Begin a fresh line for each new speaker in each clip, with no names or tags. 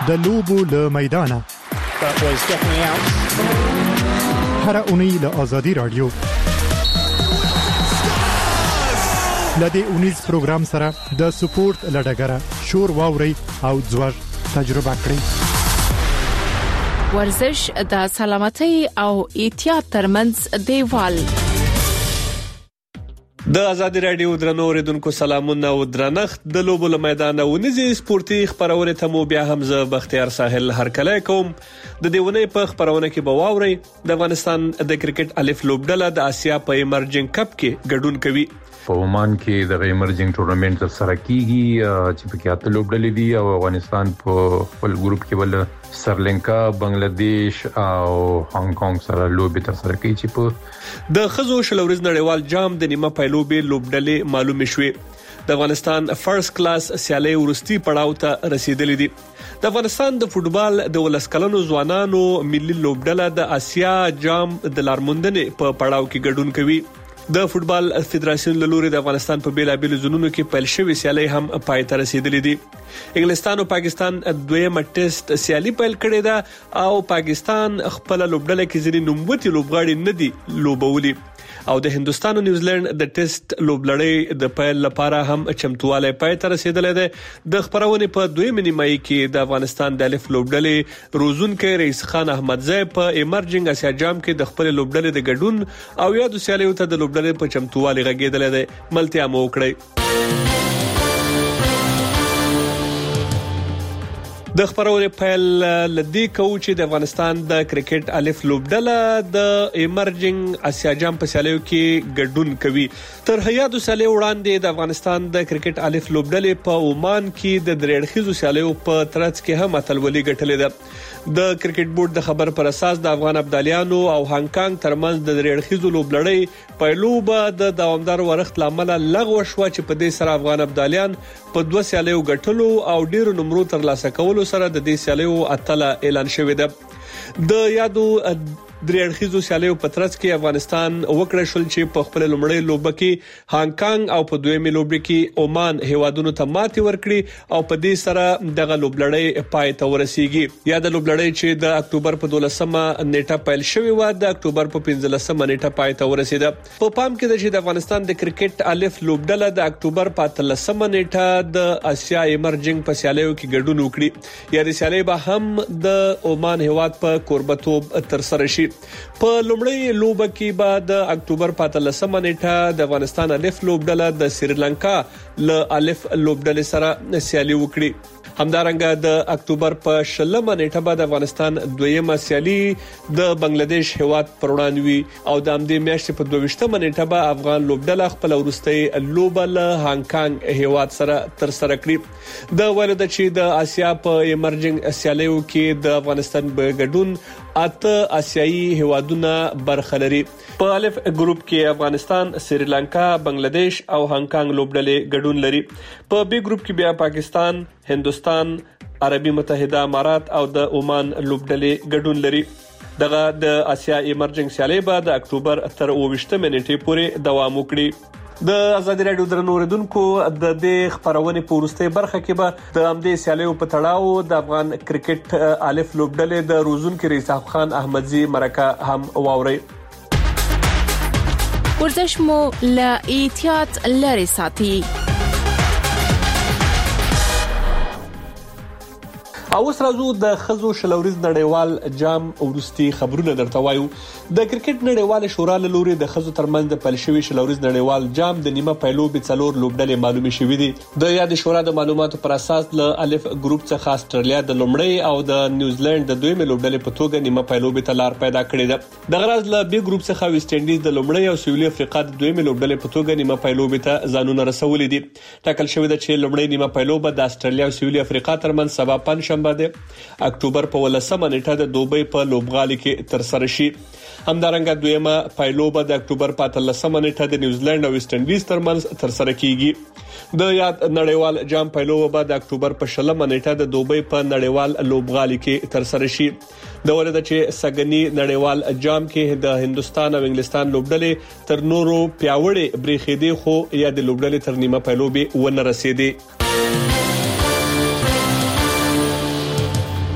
د لوبو له میدانه هر اونۍ له آزادي رادیو لدې اونیز پروګرام سره د سپورت لډګره شور واوري او ځوړ تجربه کړئ.
ورزش د سلامتۍ او احتیاط ترمنځ دیوال.
د آزادي رادیو درنو اوریدونکو سلامونه او درنښت. د لوبو له میدانه ونیزي سپورتي خبرونه ته مو بیا هم زه بختیار ساحل هرکلی کوم. د دیونې په خبرونه کې به واوري د افغانستان د کرکټ الف لوبډله د آسیا په ایمرجنګ کپ کې ګډون کوي.
په عمان کې د ایمرجنګ ټورنمنت تر سره کیږي چې په کې اته لوبډلې دي او افغانستان په خپل ګروپ کې ول سریلانکا، بنگلاديش او هانګ کانګ سره لوبي تر سره کوي. چې په
د خزو شلوريز نړیوال جام د نیمه پایلوبي لوبډلې معلومه شوې. د افغانستان فرست کلاس سیالي ورستي پړاو ته رسیدلې دي. د افغانستان د فوتبال د ولسکلنو ځوانانو ملي لوبډله د آسیا جام د لارموندنې په پړاو کې ګډون کوي. د فوتبال فدراسیون له لوري د افغانستان په بیلابیل زونونو کې پیل شوې سیالي هم پای ته رسیدلې دي. انګلستان او پاکستان دویمه ټیسټ سیالي پیل کړې ده او پاکستان خپل لوبډله کې ځینې نوموتي لوبغاړي نه دي لوبولي او د هندستان او نیوزیلند د ټیسټ لوبلړۍ د پیل لپاره هم چمتواله پای ته رسیدلې ده. د خبرونه په دویمه نیمایي کې د افغانستان د الف لوبډلې روزونکو رئیس خان احمدزی په ایمرجنګ آسیا جام کې د خپل لوبډلې د ګډون او یادو سیالیو ته د لوبډلې په چمتواله غږیدلې ده. ملتیا مو وکړي. د خبرونه پیل لدی کوم چې د افغانستان د کرکټ الف لوبډله د ایمرجنګ آسیا جام په سیالیو کې ګډون کوي. تر هیادو سیالیو وړاندې د افغانستان د کرکټ الف لوبډلې په عمان کې د درېړخیزو سیالیو په ترڅ کې هم اتلولي ګټلې ده. د کرکټ بورډ د خبر پر اساس د افغان ابدالیانو او هانګ کانګ ترمنځ د درېړخیزو لوبلړۍ پایلوبه د دوامدار ورښت لامل لغوه شو چې په دې سره افغان ابدالیان په 2 سیالیو ګټلو او ډیرو نمرو ترلاسه کولو سره د دې سیالیو اتله اعلان شوې ده. د یادو درېړخیزو سیالیو په ترڅ کې افغانستان وکړ شول چې په خپل لومړی لوبه کې هانګ کانګ او په دویمه لوبه کې عمان هیوادونو ته ماتې ورکړي او په دې سره دغه لوبلړۍ پای ته ورسیږي. یا د لوبلړۍ چې د اکتوبر په 12مه نیټه پیل شوې و د اکتوبر په 15مه نیټه پای ته ورسیده. په پام کې د چې د افغانستان د کرکټ الف لوبډله د اکتوبر په 13مه نیټه د آسیا ایمرجنګ په سیالیو کې ګډون وکړي. یا د سیالي به هم د عمان هیواد په کوربتوب تر سره شي. په لومړی لوبه کې بعد د اکتوبر په 13مه نیټه د افغانستان الف لوبډله د سریلانکا له الف لوبډلې سره سیالي وکړي. همدارنګه د اکتوبر په 16مه نیټه بعد افغانستان دویمه سیالي د بنگلاديش هیواد پر وړاندې وي او د همدې میاشتې په 22مه نیټه به افغان لوبډله خپل ورستۍ لوبه له هانګ کانګ هیواد سره تر سره کړي. د ولود چې د آسیا په ایمرجنګ سیالیو کې د افغانستان په ګډون اته آسیایي هیوادونه برخه لري. په الف ګروپ کې افغانستان، سریلانکا، بنگلاديش او هانګ کانګ لوبډلې ګډون لري. په بي ګروپ کې بیا پاکستان، هندستان، عربي متحده امارات او د عمان لوبډلې ګډون لري. دغه د آسیا ایمرجنګ سیالي به د اکتوبر تر 28مه نیټې پورې دوام وکړي. د آزادي رادیو درنو اوریدونکو د دې خبرونه په ورسته برخه کې به د همدې سیالیو په تړاو د افغان کرکټ الف لوبډلې د روزونکو رئیس خان احمدزی مرکه هم واوري.
ورزش مو له احتیاط لري ساتي.
او اوس راځو د خزو شلوريز نړیوال جام ورستي خبرونه درته وایو. د کرکټ نړیوال شورا له لوري د خزو ترمنځ د پلشوي شلوريز نړیوال جام د نیمه پایلوبي څلور لوبډلې معلومه شوې دي. د یاد شورا د معلوماتو پر اساس له الف ګروپ څخه استرالیا د لومړی او د نیوزیلند د دویمه لوبډلې په توګه نیمه پایلوبي ته لار پیدا کړې ده. د غرض له بي ګروپ څخه ویسټ انډیز د لومړی او سویلي افریقا د دویمه لوبډلې په توګه نیمه پایلوبي ته ځانونه رسولې دي. ټاکل شوې ده چې لومړی نیمه پایلوبه د استرالیا او سویلي افریقا ترمنځ سبا پنځشنبه ده اکتوبر په 18مه نیټه د دوبۍ په لوبغالي کې تر سره شي. همدارنګه دویمه پایلوبه د اکتوبر په 13مه نیټه د نیوزیلند او ویسټ انډیز ترمنځ تر سره کیږي. د یاد نړیوال جام پایلوبه د اکتوبر په 16مه نیټه د دوبۍ په نړیوال لوبغالي کې تر سره شي. د ولدا چې سګنی نړیوال جام کې د هندستان او انګلستان لوبډلې تر نورو پیاوړې بریخېدي خو یا د لوبډلې تر نیمه پایلوبه ونه رسیدي.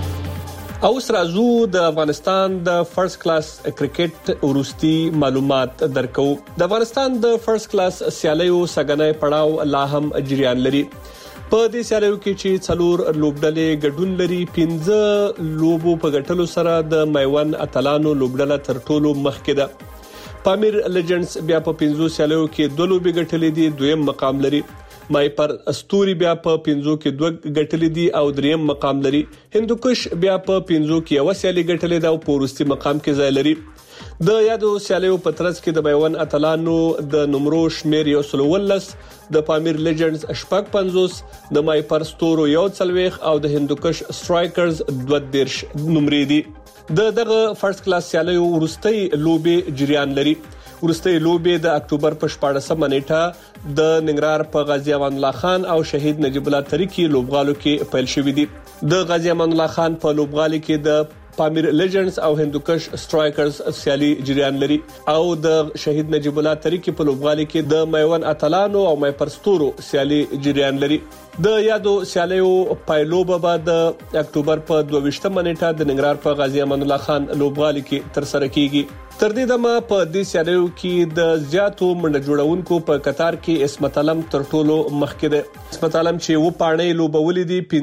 اوس راځو د افغانستان د فرست کلاس کرکټ وروستي معلومات درکو. د افغانستان د فرست کلاس سیالیو سګنای پړاو لا هم جریان لري. په دې سیالیو کې چې څلور لوبډلې ګډون لري، 15 لوبو په ګټلو سره د میوند اتلانو لوبډله تر ټولو مخکې ده. پامیر لیجنډز بیا په 15 سیالیو کې 2 لوبې ګټلې دي، دویم مقام لري. مای پر استوري بیا په 15 کې 2 ګټلې دي او دریم مقام لري. هندوکش بیا په 15 کې یو سیالي ګټلې ده او په وروستي مقام کې ځای لري. د یادو سیالیو په ترڅ کې د میوند اتلانو د نمرو شمیر 119، د پامیر لیجنډز 55، د مای پر ستورو 40 او د هندوکش سټرایکرز 22 نمرې دي. دغه فرست کلاس سیالیو وروستي لوبې جریان لري. وروستي لوبې د اکتوبر په 14مه نیټه د ننګرهار په غازی امان الله خان او شهید نجیب الله تریکی لوبغالو کې پیل شوې دي. د غازی امان الله خان په لوبغالي کې د پامیر لیجنډز او هندوکش سټرایکرز سیالي جریان لري او د شهید نجیب الله تریکی په لوبغالي کې د میوند اتلانو او مای پرستورو سیالي جریان لري. د یادو سیالیو پایلوبه بعد د اکتوبر په 22مه نیټه د ننګرهار په غازی امان الله خان لوبغالي کې تر سره کیږي. تر دې دمه په دې سیالیو کې د زیاتو منډه جوړونکو په قطار کې اسمت علم تر ټولو مخکې ده. اسمت علم چې و پاڼې لوبولې دي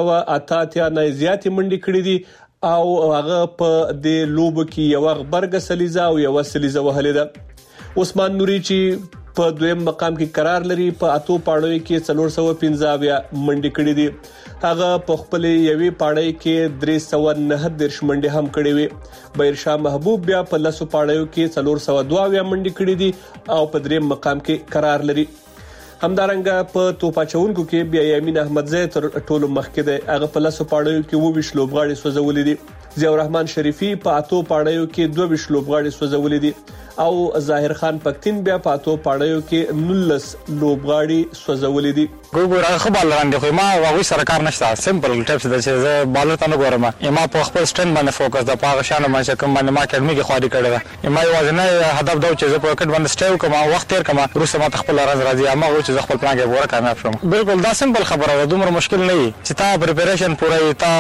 1588 نه زیاتې منډې کړې دي او هغه په دې لوب کې یو غبرګ سلیزه او یو سلیزه وهلې ده. عثمان نوري چې په دویم مقام کې قرار لري، په اتو پاڼو کې 415 منډې کړې دي. هغه په خپل یوې پاڼې کې 339 منډې هم کړې وي. بهرشاه محبوب بیا په لاسو پاڼو کې 402 منډې کړې دي او په دریم مقام کې قرار لري. همدارنګه په توپاچونکو کې بیا یمین احمدزی تر ټولو مخکې ده. هغه په لاسو پاڼو کې 20 لوبغاړي سوځولې دي. ضیاء الرحمن شریفي په اتو پاڼو کې 22 لوبغاړي سوځولې دي او ظاهر خان پختین بیا په اتو پاڼو کې 19 لوبغاړي سوځولې دي.
ګورغه خبر لاندې خو ما واغوي سرکار نشته، سمپل ټیپس د چې بالر ته نه ګورم. ما په خپل سټند باندې فوکس د پاغه شانه باندې کوم باندې ما اکیډمي کې خواري کړې ده. ما یوازې نه هدف دا چې زه په وکټ باندې سټیو کوم او وخت تیر کوم، روسه ما خپل راځي ما و چې خپل پلان کې پوره کامیاب شوم. بالکل دا سمپل خبره ده، دومره مشکل نه وي چې تا پریپریشن پوره تا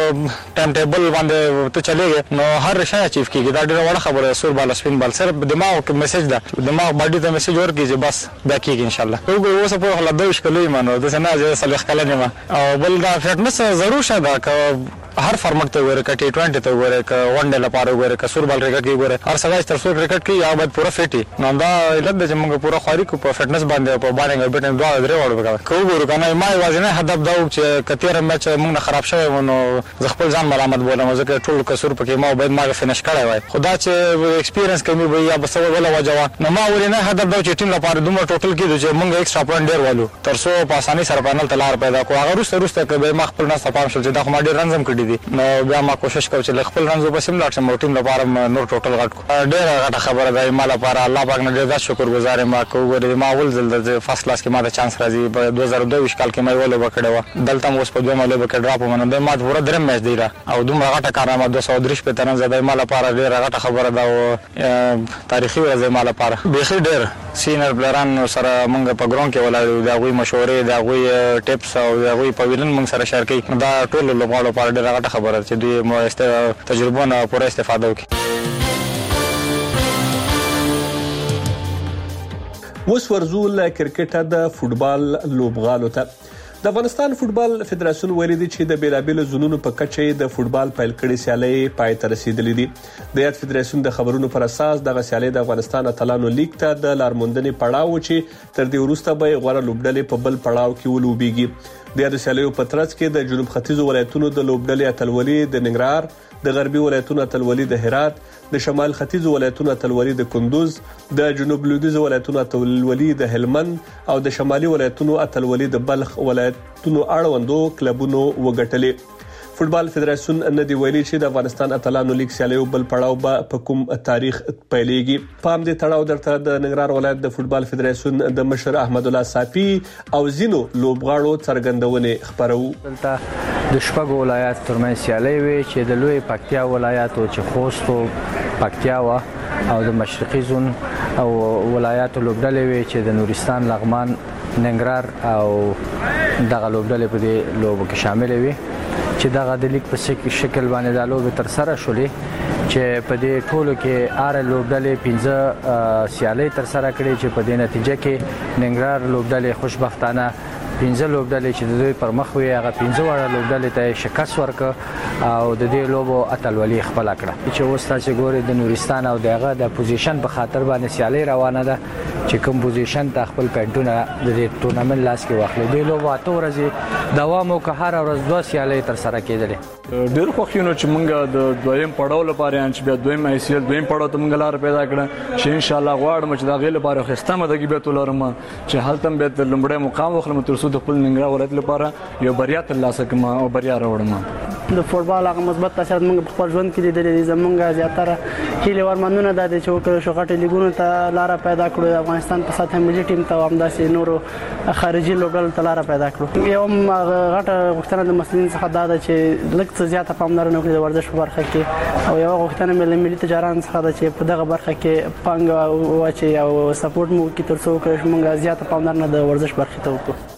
ټایم ټیبل باندې ته چلےږي نو هر شي اچیو کیږي. دا ډیره وړه خبره. سور بال سپین بال صرف دماغ کې میسج ده، دماغ باډي ته میسج ورکړي بس دا کیږي ان شاء الله. وګورئ اوس په هله 2 کلې مانو د سنا صالح کلنه ما او بل دا فټنس ضرور شته که هر فارمټ ته وره کټي 20 ته وره ک ون ډے لپاره وره ک سور بال کرکټ کې وره هر سګای تر سور کرکټ کې یا باید پوره فټي نو دا علت د موږ پوره خاري کو په فټنس باندې په باندې بیٹنګ دوه درې وړو وکړه. کو ګورو کنه ما وازنه هدف دا چې کتیر میچ موږ خراب شوی نو خپل ځان ملامت بولم ځکه ټول کسور پکې ما باید ما فینش کړای وای. خدا چې ایکسپیرینس کمی وي یا بس ولا وجوا نو ما ورنه هدف دا چې ټیم لپاره دومره ټوټل کې چې موږ ایکسترا پوینټ ډیر والو تر څو په اساني سره فائنل تلار پیدا کو. هغه روسته کې ما خپل نه صفام شول چې دا خو ما ډیر رنزم کړی دي نو ما کوشش کوم چې خپل رنزو بسم لاټ سم ټیم لپاره نور ټوټل غټ ډېر غټه خبره ده. ما لپاره الله پاک نه ډېر شکر گزار ما کوګورې ما ول زل د فرست کلاس کې ما د چانس راځي په 2022 کال کې مې ولې وکړو دلته مو په دوه مله وکړ ډراپ مننه ما پورا درم میچ دی را او دومره غټه کارنامه 203 په ترن زده ما لپاره ډېر غټه خبره ده او تاریخي ورځ ما لپاره به ډېر سینر پلیران سره مونږ په ګراوند کې ولاړو دا غوي مشورې دا غوي ټیپس او دا غوي په ویلن مونږ سره شیر کوي. دا ټول لوبغاړو لپاره ډېر غټه خبره چې دوی مو تجربه نه پوره استفاده وکړي.
اوس ورزو له کرکټ د فوتبال لوبغالو ته. د افغانستان فوتبال فدراسیون ویلي دی چې د بیلابیلو زونونو په کچه د فوتبال پیل کړي سیالي پای ته رسیدلې دي. د یاد فدراسیون د خبرونو پر اساس د سیالي د افغانستان اتلانو لیګ ته د لارموندنې پړاو چې تر دې وروسته به غوړه لوبډلې په بل پړاو کې ولوبېږي. د یاد سیالیو په ترڅ کې د جنوب ختیځو ولایتونو د لوبډلې اتلولي د ننګرهار، د غربي ولایتونو اتلولي د هرات، د شمال ختیځو ولایتونو اتلولي د کندوز، د جنوب لویدیځو ولایتونو اتلولي د هلمند او د شمالي ولایتونو اتلولي د بلخ ولایتونو اړوندو کلبونو وګټلې. فوتبال فدراسیون نه دی ویلي چې د افغانستان اتلانو لیګ سیالیو بل پړاو په کوم تاریخ پیلېږي. پام دې تړاو درته د ننګرهار ولایت د فوتبال فدراسیون د مشر احمد الله صافي او زینو لوبغاړو څرګندونه خبرو.
دلته د شپږ ولایت ترمنځ سیالي وي چې د لوی پکتیا ولایت او چې خوست او پکتیا او د مشرقي زون او ولایت لوبډلې وي چې د نورستان، لغمان، ننګرهار او دغه لوبډلې په دې لوبو کې شامل وي چې دغه د لیګ په شکل باندې د لوبې تر سره شولې چې په دې ټولو کې آر لوبډلې 15 سیالۍ تر سره کړې چې په دې نتیجه کې ننګرهار لوبډلې خوشبختانه 15 لوبډلې چې د دوی پر مخ وي هغه 15 وړه لوبډلې ته شکست ورکړ او د دې لوبو اتلولي خپل کړه چې اوس تاسو ګورئ د نورستان او دغه د پوزیشن په خاطر باندې سیالۍ روانه ده چې کوم پوزیشن ته خپل پینټونه د دې ټورنمنت لاس کې واخلي د لوبو اته ورځې دوام او که هر ورځ دوه سیالۍ تر سره کېدلې
ډېر خوښینو چې موږ د دویم پړاو لپاره چې بیا دویم ICL دویم پړاو ته موږ لار پیدا کړه چې ان شاء الله غواړم چې دا غي لپاره خسته مده کې به تلرم چې حالتم به تر لمړی مقام وخلم تر څو د خپل ننګرهار ولایت لپاره یو بریا ترلاسه کړم او بریا راوړم
د فوټبال هغه مثبت تاثیرات موږ په خپل ژوند کې لیدلې زمونږ زیاتره هیله ورمنونه د چې وکړو شو غټ لیګونو ته لار پیدا کړو افغانستان په سطح ملي ټیم ته همداسې نورو خارجي لوبډلو ته لار پیدا کړو یو غټه غوښتنه د مسلمانانو څخه دا ده چې لږ څه زیاته پاملرنه وکړي د ورزش په برخه کې او یو غوښتنه ملي تجارت څخه ده چې په دغه برخه کې پانګه واچي او سپورټ مو کې تر څو وکړو موږ زیاته پاملرنه د ورزش برخه ته وکړو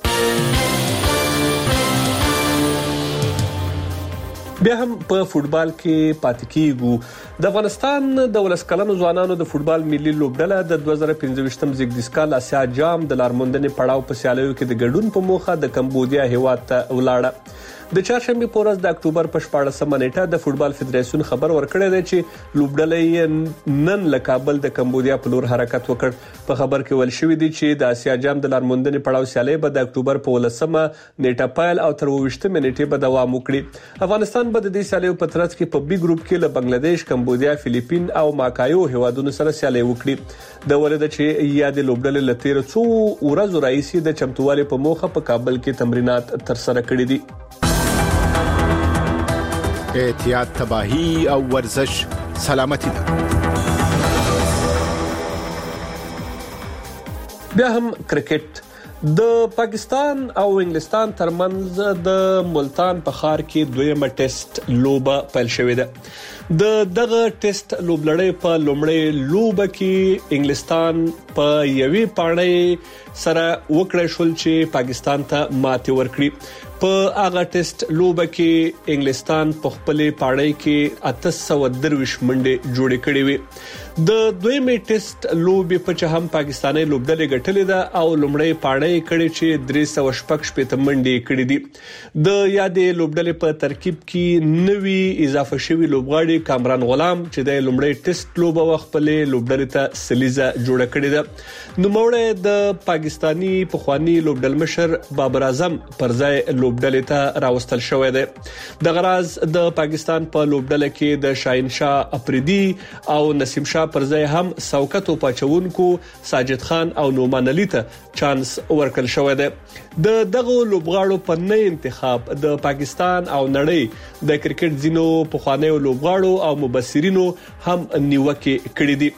بیا هم په فوټبال کې پاتې کیږو د افغانستان د ولسکلنو ځوانانو د فوټبال ملي لوبډله د 2015م زیږدیز کال آسیا جام د لارموندنې پړاو په سیالیو کې د ګډون په موخه د کمبودیا هیواد ته ولاړه د چهارشنبه په ورځ د اکتوبر په 14مه نیټه د فوټبال فدراسیون خبر ورکړی دی چې لوبډله نن له کابل د کمبودیا په لور حرکت وکړ په خبر کې ویل شوی دی چې د آسیا جام د لارموندنې پړاو سیالي به د اکتوبر په 18مه نیټه پیل او تر 28مه نیټه به دوام وکړي افغانستان به د دې سیالیو په ترڅ کې په بي ګروپ کې له بنگلاديش کمبودیا فلیپین او ماکایو هیوادونو سره سیالي وکړي د ولید چې یاد لوبډله لتیر څو ورځې راځي د چمتووالي په موخه په کابل کې تمرینات تر سره کړي دي
احتیاط تباہی او ورزش سلامتی ده
بیا هم کرکټ د پاکستان او انګلستان ترمنځ د ملتان په ښار کې دویمه ټیسټ لوبه پیل شوې ده دغه ټیسټ لوبلړۍ په لومړی لوبه کې انګلستان په یوې پاڼې سره وکړه شول چې پاکستان ته ماتې ورکړي په هغه ټیسټ لوبه کې انګلستان په خپلې پاڼې کې 823 منډې جوړې کړې وې د دویمې ټیسټ لوبې په چې هم پاکستاني لوبډلې ګټلې ده او لومړی پاڼې کړې چې 316 منډې کړې دي د یادې لوبډلې په ترکیب کې نوي اضافه شوی لوبغاړي کامران غلام چې د لومړی ټیسټ لوبه وخپلې لوبډلې ته سلیزه جوړه کړې ده نو موړ د پاکستانی پخوانی لوبډل مشر بابر اعظم پر ځای لوبډلې ته راوستل شوې ده د غراز د پاکستان په لوبډله کې د شاهین شاه افریدي او نسیم شاه پر ځای هم سوکتو پاچونکو ساجد خان او نومان علي ته چانس ورکړل شوې ده د دغه لوبغاړو په نه انتخاب د پاکستان او نړۍ د کرکټ زینو پخوانی لوبغاړو او مبصرینو هم نیوکه کړې دي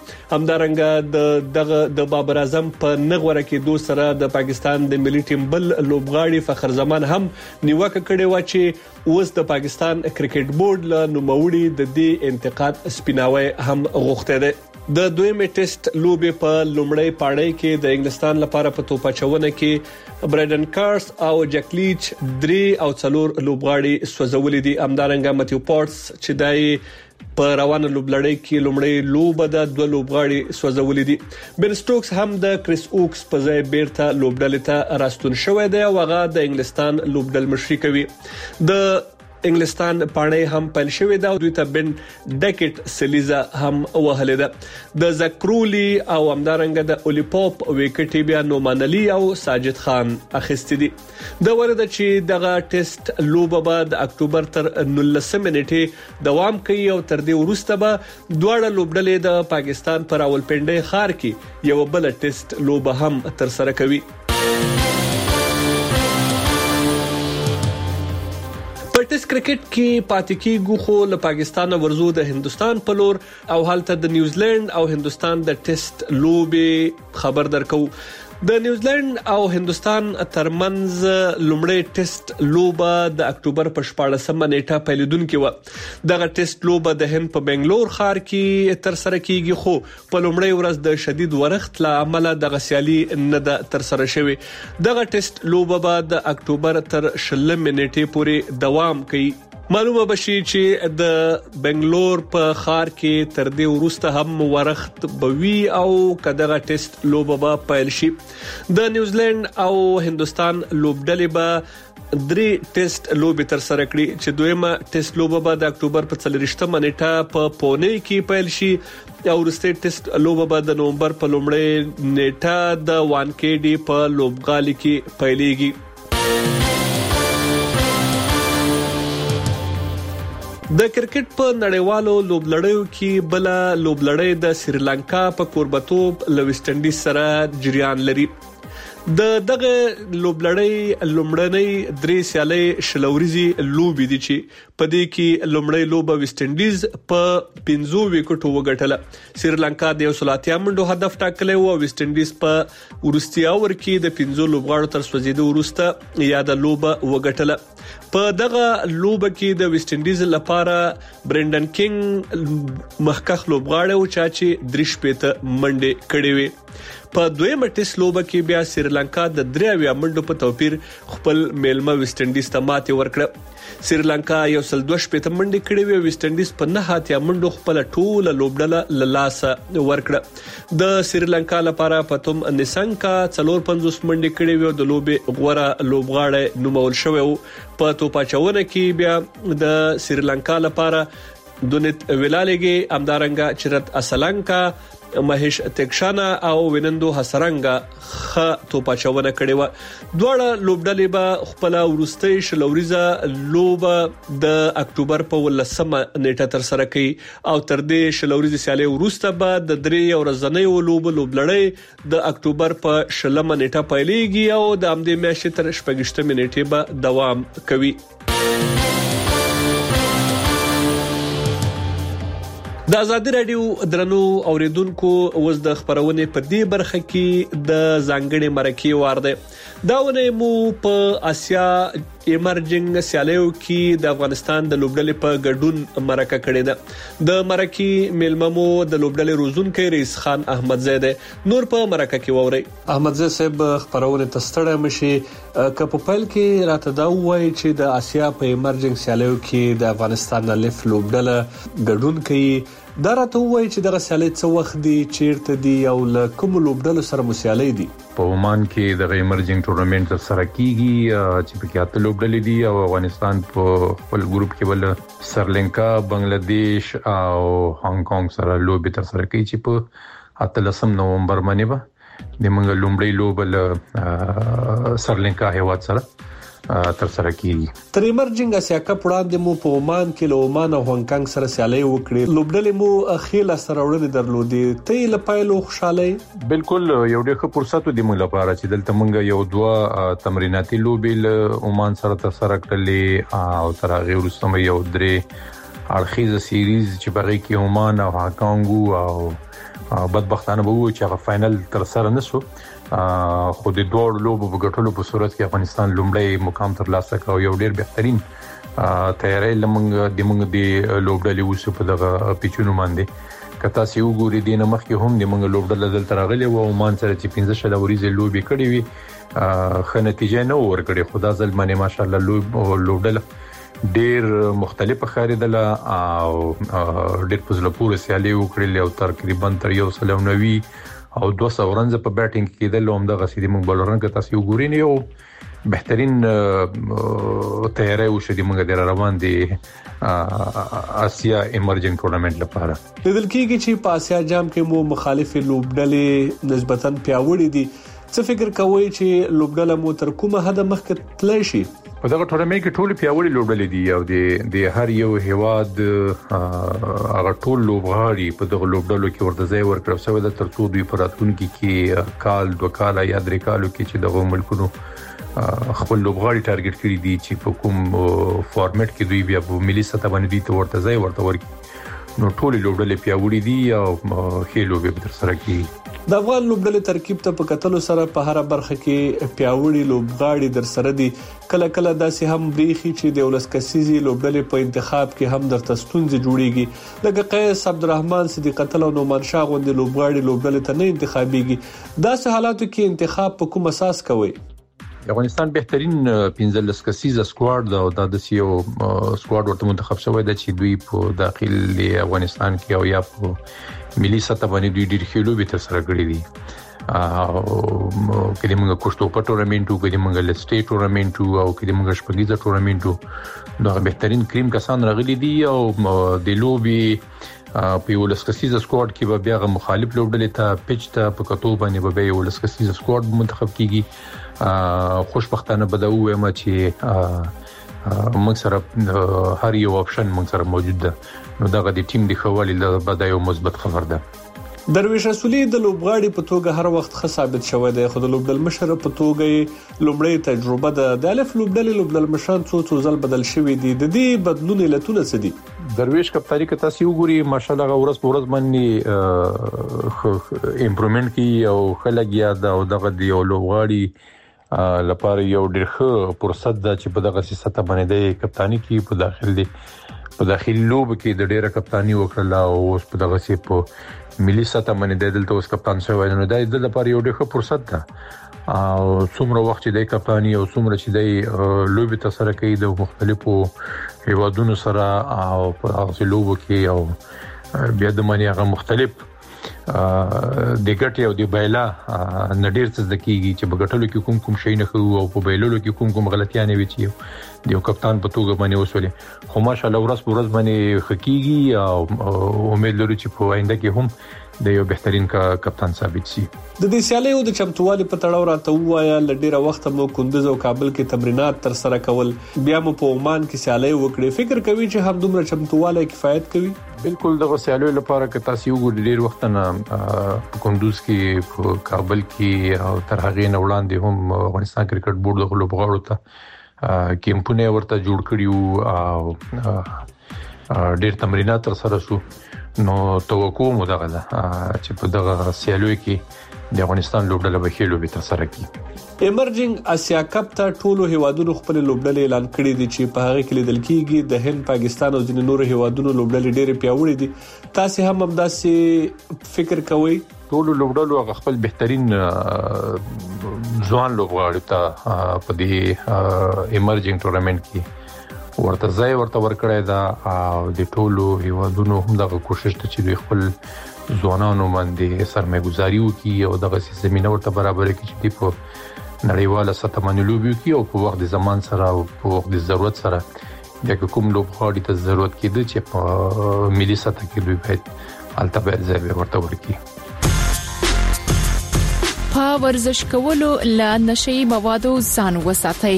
همدارنګه دغه د بابر اعظم په نغوره کې دوه سره د پاکستان د ملي ټیم بل لوبغاړي فخر زمان هم نیوکه کړې و چې اوس د پاکستان کرکټ بورډ له نوموړي د دې انتقاد سپیناوي هم غوښته ده د دویمه ټیسټ لوبې په لومړی پاړۍ کې د انګلستان لپاره په توپچونه کې برایډن کارس او جکلیچ 3 او 4 لوبغاړي سوځولې دي همدارنګه متیو پورټس چې دای په روانه لوبلړۍ کې لومړی لوبه د دوه لوبغاړي سوځولې دي بن سټوکس هم د کریس اوکس په ځای بیرته لوبډلې ته راستون شوی دی او هغه د انګلستان لوبډل مشري کوي د انګلستان پاڼې هم پل شوې ده او دوی ته بن ډیکټ سلیزا هم وهلې ده د زکرولی او همدارنګه د اولیپوپ وکټي بیا نومان علي او ساجد خان اخیستي دي د ورده چې دغه ټیسټ لوبه بعد اکتوبر تر 19 نیټه دوام کوي او تر دې وروسته به دواړه لوبډلې د پاکستان پر راولپنډي ښار کې یو بل ټیسټ لوبه هم تر سره کوي ټیسټ کرکټ کې پاتې کیږو خو له پاکستان ورزو د هندستان په لور او حالت د نیوزیلند او هندستان د ټیسټ لوبې خبر درکو د نیوزیلند او هندستان ترمنځ لومړی ټیسټ لوبه د اکتوبر په 14مه نیټه پیلېدونکې و دغه ټیسټ لوبه د هند په بنگلور ښار کې تر سره کیږي خو په لومړی ورځ د شدید ورښت له امله د غسیالي نه د تر سره شوی دغه ټیسټ لوبه به د اکتوبر تر 20 نیټې پورې دوام کوي معلومه بشي چې د بنگلور په خار کې تر دې وروسته هم ورخت بوي او کداغه ټیسټ لوبه پیل شي. د نیوزیلند او هندستان لوبډلې به 3 ټیسټ لوبې تر سره کړي چې دویمه ټیسټ لوبه به د اکتوبر په 30مه نیټه په پونه کې پیل شي او وروستۍ ټیسټ لوبه به د نومبر په لومړۍ نیټه د وانکېډي په لوبغالي کې پیلېږي. د کرکټ په نړیوالو لوبلړیو کې بل لوبلړی د سریلانکا په کوربتوب لويست انډیز سره جریان لري. د دغه لوبلړی لومړنۍ 3 سیالۍ شلوريزي لوبې دي چې په دې کې لومړی لوبه ویسټ انډیز په 15 وکټو وګټله. سریلانکا د 130 منډو هدف ټاکلی او ویسټ انډیز په ورستي اور کې د 15 لوبغاړو تر سوځیدو وروسته یاد لوبه وګټله. په دغه لوبه کې د ویسټ انډیز لپاره برندن کینګ مخکخ لوبغاړی او چې 3 منډې کړې وي. په دویمه ټیسټ لوبه کې بیا سریلانکا د 23 منډو په توپیر خپل میلمه ویسټ انډیز ته ماتې ورکړه. سریلانکا 122 منډې کړې وي، ویسټ انډیز په 9 منډو خپل ټول لوبډله لاسه ورکړه. د سریلانکا لپاره پتوم نسنګا 450 منډې کړې وي او د لوبې غوړه لوبغاړی نومول شوی وو. په توپاچونه کې بیا د سریلانکا لپاره دونیت ویلالګي، امدارنګا چرت اسلانکا، مهیش تکشانا او وینندو حسرنګا خ توپاچونه کړي و. دواړه لوبډلې به خپل ورستۍ شلوريزه لوبه د اکتوبر په 18مه نیټه تر سره کوي او تر دې شلوريزه سیالي ورسته به د 3 ورځنۍ لوبلړۍ د اکتوبر په 20مه نیټه پیلېږي او د امدې میاشتې تر 28مه نیټه به دوام کوي. د آزادي رادیو درنو اوریدونکو اوس د خبرونه په دې برخه کې د ځانګړي مرکې وار دی. داونه مو په آسیا ایمرجنګ سیالیو کې د افغانستان د لوبډلې په ګډون مرکه کړې ده. د مرکې میلممو د لوبډلې روزونکو رئیس خان احمدزی ده. نور په مرکه کې ووري. احمدزی صاحب خبرونه تستړه مشي کپ پل کې راته دا وایي چې د آسیا په ایمرجنګ سیالیو کې د افغانستان الف لوبډله ګډون کوي. دا راته وایي چې دغه سیالي څه وخت دي، چیرته دي او له کوم لوبډلو سره مسیالي دي.
په عمان کې د ایمرجنګ ټورنمنت تر سره کیږي چې په کې اته لوبډلې دي او افغانستان په خپل ګروپ کې بل سرلنکا، بنگلاديش او هانګ کانګ سره لوبي تر سره کوي چې په 18 نومبر باندې به د منګ لومړی لوب سرلنکا هیواد سره تر سره کیږي.
تر ایمرجنګ اسیا کپ وړاندې مو په عمان کې له عمان او هانګ کانګ سره سیالي وکړې. لوبډلې مو اخیله سره وړاندې درلودې. ته له پایلو خوشاله؟
بالکل یو ډېر ښه فرصت دی موږ لپاره چې دلته موږ یو دوه تمریناتي لوبې له عمان سره تر سره کړلې او تر هغه وروسته یو 3 اړخیزه سیریز چې بغي کې عمان او هانګ کانګ او بدبختانه به و چې هغه فائنل تر سره نشو. خو د دوه لوبو په ګټلو په صورت کې افغانستان لومړی مقام ترلاسه کړ او یو ډېر بهترین تیاری لمنګ د لوبډلې وسو په دغه پیچونو باندې کتا سی وګوري د نمخ کې هم د منګ لوبډلې دل ترغلي او عمان سره چې 15 شلوريزه لوبي کړې وي خه نتیجه نه ورکړي. خدا ځل باندې ماشاءالله لوبډل ډېر مختلفه خریدله او ډېر په زړه پورې سیالي وکړي او تقریبا تر 190 او 200 رنز په بیټینګ کې د لوم دغه سیدی موږ بولران کې تاسو وګورئ یو بهترین تیاری وشو موږ د روان دي آسیا ایمرجنګ ټورنمنت لپاره.
لیدل کېږي چې په آسیا جام کې مو مخالف لوبډلې نسبتاً پیاوړې دي. څه فکر کوئ چې لوبډله مو تر کومه حد مخکې تللی شي؟
په دغه ټورنمنت کې ټول پیاوړي لوبډلې دي او د هر یو هیواد هغه ټول لوبغاړي په دغه لوبډلو کې ورته ځای ورکړل شوی د ترڅو دوی په راتلونکي کې کال 2 کال یا 3 کالو کې چې دغه ملکونو خپل لوبغاړي ټارګټ کړی دي چې په کوم فارمټ کې دوی بیا په ملي سطح باندې دي ورته ځای ورته ورکړي. نو ټول لوبډلې پیاوړي دي او خېلو به تر سره کیږي.
د افغان لوبډلې ترکیب ته په کتلو سره په هر برخه کې پیاوړي لوبغاړي در سره دي. کله کله داسې هم بریخي چې د ولس کسيزي لوبډلې په انتخاب کې هم درته ستونزې جوړيږي. لکه قیس عبدالرحمن صدیق الله او نومان شاه غوندې لوبغاړي لوبډلې ته نه انتخابيږي. داسې حالاتو کې انتخاب په کوم اساس کوي؟
افغانستان بهترین 15 کسیزه سکواډ دا او د سیو سکواډ ورته منتخب شوی د چې دوی په داخلي افغانستان کې او یا په ملي سطح باندې دوی ډیر خېلو به تر سره کړی دي کله موږ کوشتو په ټورنمنټو کې موږ لسټي ټورنمنټو او کې موږ شپږیزه ټورنمنټو دا بهترین کریم کسان راغلي دي او د لوبي په یو لسکسیزه سکواډ کې به بیا مخالف لوبډلې ته پچ ته په کتو باندې به یو لسکسیزه سکواډ منتخب کیږي خوشبختانه بدو وایم چې موږ سره هر یو اپشن موږ سره موجود ده نو دا د ټیم د خوالي له بده یو مثبت خبر ده
درویش رسولي د لوبغاړي په توګه هر وخت ښه ثابت شوی دی خو د لوبډل مشر په توګه لومړی تجربه د الف لوبډل مشران څو ځل بدل شوی دي د دې بدلون علتونه څه دي
درویش کپتانی که تاسو وګوري ماشاالله ورځ په ورځ باندې امپروومنت کی او خلګیا دا او دغه دی لوبغاړي لپاره یو ډېر ښه فرصت ده چې په دغه سیسته باندې د کپتانی کی په داخلي لوب کې د ډېره کپتانی وکړه او اوس په دغه سی په ملي سطح باندې دلته اوس کپتان شوی نو د لپاره یو ډېر ښه فرصت ده او څومره وخت چې د کپتانی او څومره چې د لوب ته سره کوي د مختلفو هیوادونو سره او په هغه لوب کې او بیا د معنی هغه مختلف د ګټي او د بایلا نډیر څه دکېږي چې بغټلو کې کوم شي نه خو او په بایلولو کې کوم غلطیانه وي چې د کپتان په توګه باندې وسولې خو ماشاءالله ورځ په ورځ باندې حقيقي او امید لرو چې په آینده کې هم د یو بهترین کپتان ثابت شي
د دې سیالیو د چمتووالي په تړاو راته وایا لډیره وخت مو کندوز او کابل کې تمرینات تر سره کول بیا مو په عمان کې سیالي وکړي فکر کوي چې هم دومره چمتوواله کفایت کوي
بالکل دغه سیالیو لپاره که تاسو وګورئ ډیر وخت نه کندوز کې په کابل کې او تر هغه نه وړاندې هم افغانستان کرکټ بورډ د لوبغاړو ته کیمپونه ورته جوړ کړیو او ډیر تمرینات تر سره شو نو توقع مو دغه چې په دغه سیالیو کې د افغانستان لوبډله به خېلو به تر سره کی
ایمرجنګ اسیا کپ ته ټولو هیوادونو خپل لوبډلې اعلان کړې دي چې په هغه کې لیدل کېږي د هند پاکستان او ځینې نور هیوادونو لوبډلې ډېرې پیاوړې دي تاسو هم همداسې فکر کوئ
ټول لوبډلو خپل بهترین ځوان لوبغاړي ته په دې ایمرجنګ ټورنمنت کې ورته ځای ورته ورکړی دا او د ټولو هیوادونو هم دغه کوشش ته چې دوی خپل ځوانانو باندې سرمایه‌ګذاري وکړي او دغه زمينه ورته برابر کړي چې په نړیواله سطح باندې لوبي وکړي او په وخت د زمان سره او په وخت د ضرورت سره د کوم لوبغاړي ته ضرورت کېده چې په ملي سطح کې دوی باید البته ځای ورته ورکړي
په ورزش کولو له نشي موادو ځان وساتئ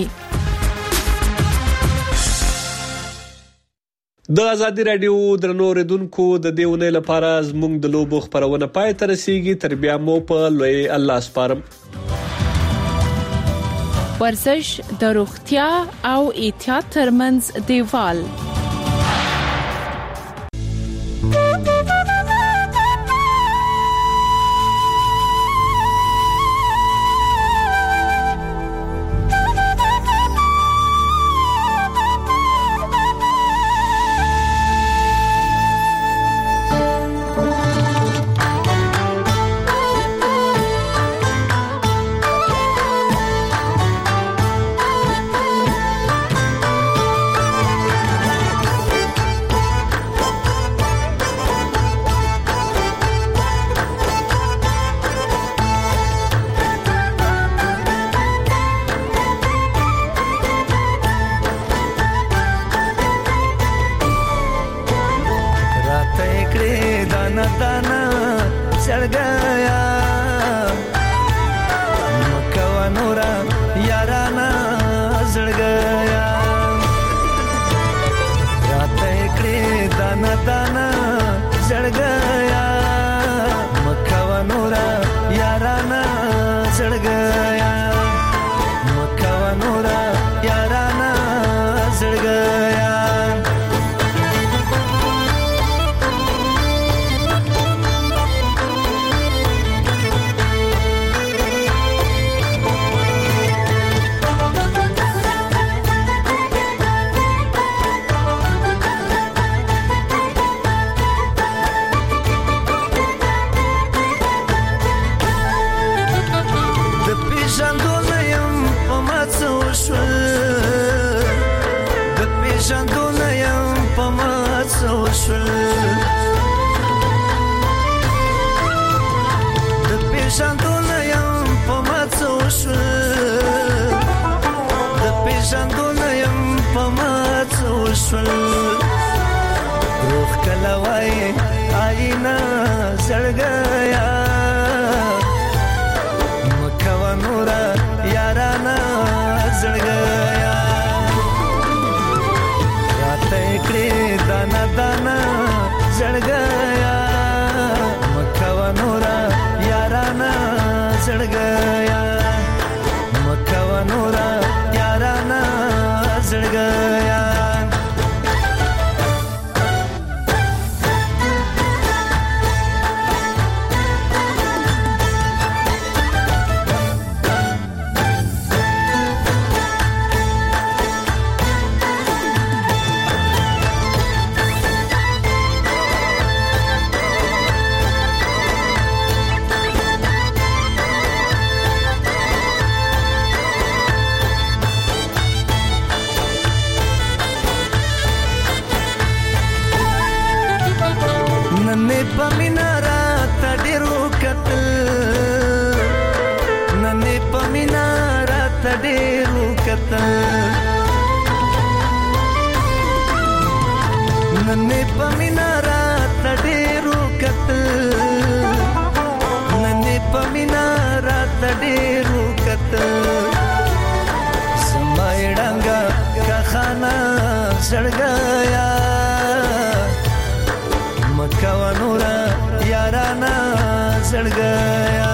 د ازادي رادیو درنو ردونکو د دیونه لپاره زموږ د لوبو خبرونه پای ته رسیدي تر بیا مو په لوی الله سپارم
ورزش د روغتیا او احتیاط ترمنځ دیوال
زړګیا مکوا نورا یارانا زړګیا راته کړې دانا دانا زړګیا مکوا نورا یارانا زړګیا مکوا نورا یارانا زړګیا नन्हे पमिनारा तडेरो कतल नन्हे पमिनारा तडेरो कतल नन्हे पमिनारा तडेरो कतल नन्हे पमिनारा तडेरो कतल समायडांगा का खाना सड़ गया मकवा नूरा याराना زړګیا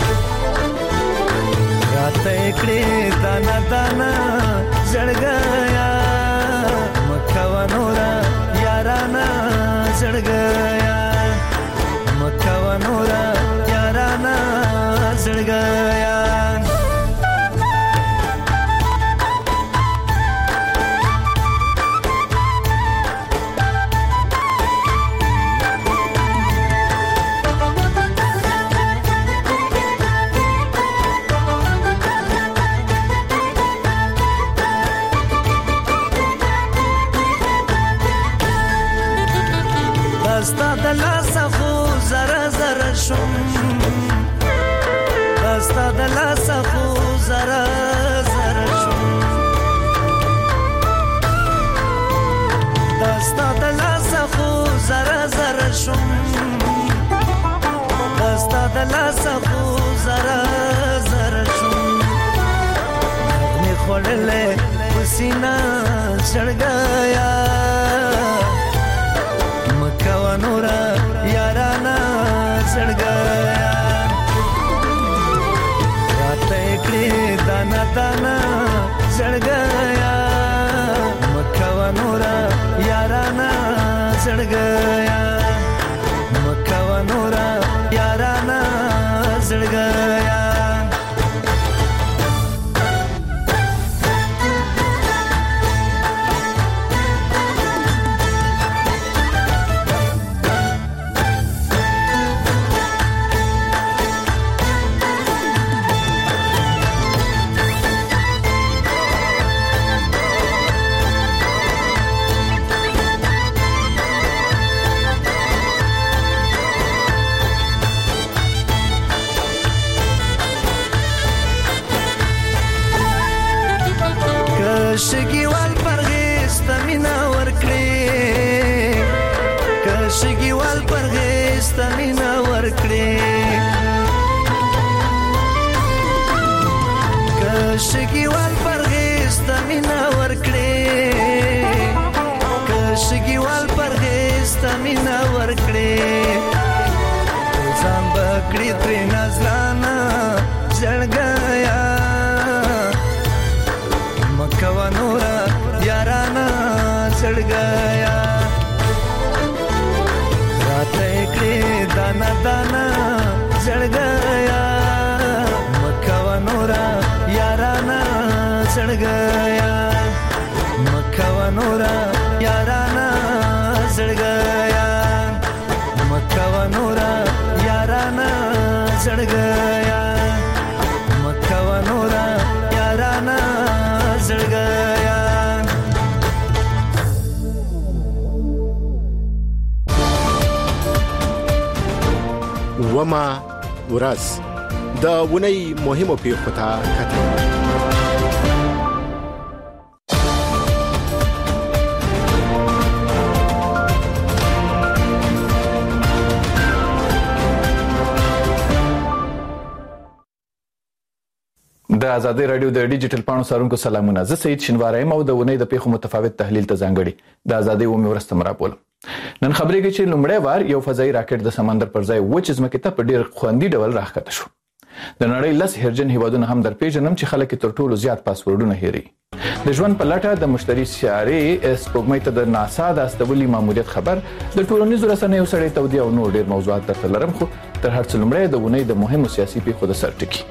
راته کړې دانا دانا زړګیا مکوا نورا یارانا زړګیا مکوا نورا یارانا زړګیا دستا دلا سخو زرا زرا شم دستا دلا سخو زرا زرا شم دستا دلا سخو زرا زرا شم دستا دلا سخو زرا زرا شم می خړلې پسینا سړګیا مکوا نورا یارانا زړګیا راته کړې دانا دانا زړګیا مکوا نورا یارانا زړګیا مکوا نورا یارانا زړګیا شګیوال پرهیز تمینا ورکړي کشګیوال پرهیز تمینا ورکړي کشګیوال پرهیز تمینا ورکړي کشګیوال پرهیز تمینا ورکړي ځان بکړي تر نظرانا زړګیا مکوا نورا یارانا زړګیا راته کړې دانا دانا زړګیا مکوا نورا یارانا زړګیا مکوا نورا یارانا زړګیا مکوا نورا یارانا زړګیا مکوا نورا یارانا زړګیا
وما ورځ د ونی مهمو پیښو ته کتل.
د آزادۍ رادیو د ډیجیټل پاڼو څارونکو سلامونه. زه سید شینواری یم او د اونۍ د پیښو متفاوت تحلیل ته ځانګړي د آزادۍ اومې ورځ ته راپولم. نن خبرېږي چې لومړی وار یو فضایي راکټ د سمندر پر ځای وچې ځمکې ته په ډېر خوندي ډول راښکته شو. د نړۍ 10 هیرجن هیوادونه هم درپېژنم چې خلک تر ټولو زیات پاسورډونه هېروي. د ژوند په لټه د مشتري سیارې سپوږمۍ ته د ناسا د استولي ماموریت خبر، د ټولنیزو رسنیو سړې تودې او نور ډېر موضوعات درته لرم، خو تر هر څه لومړی د اونۍ د مهمو سیاسي پیښو د سر ټکي.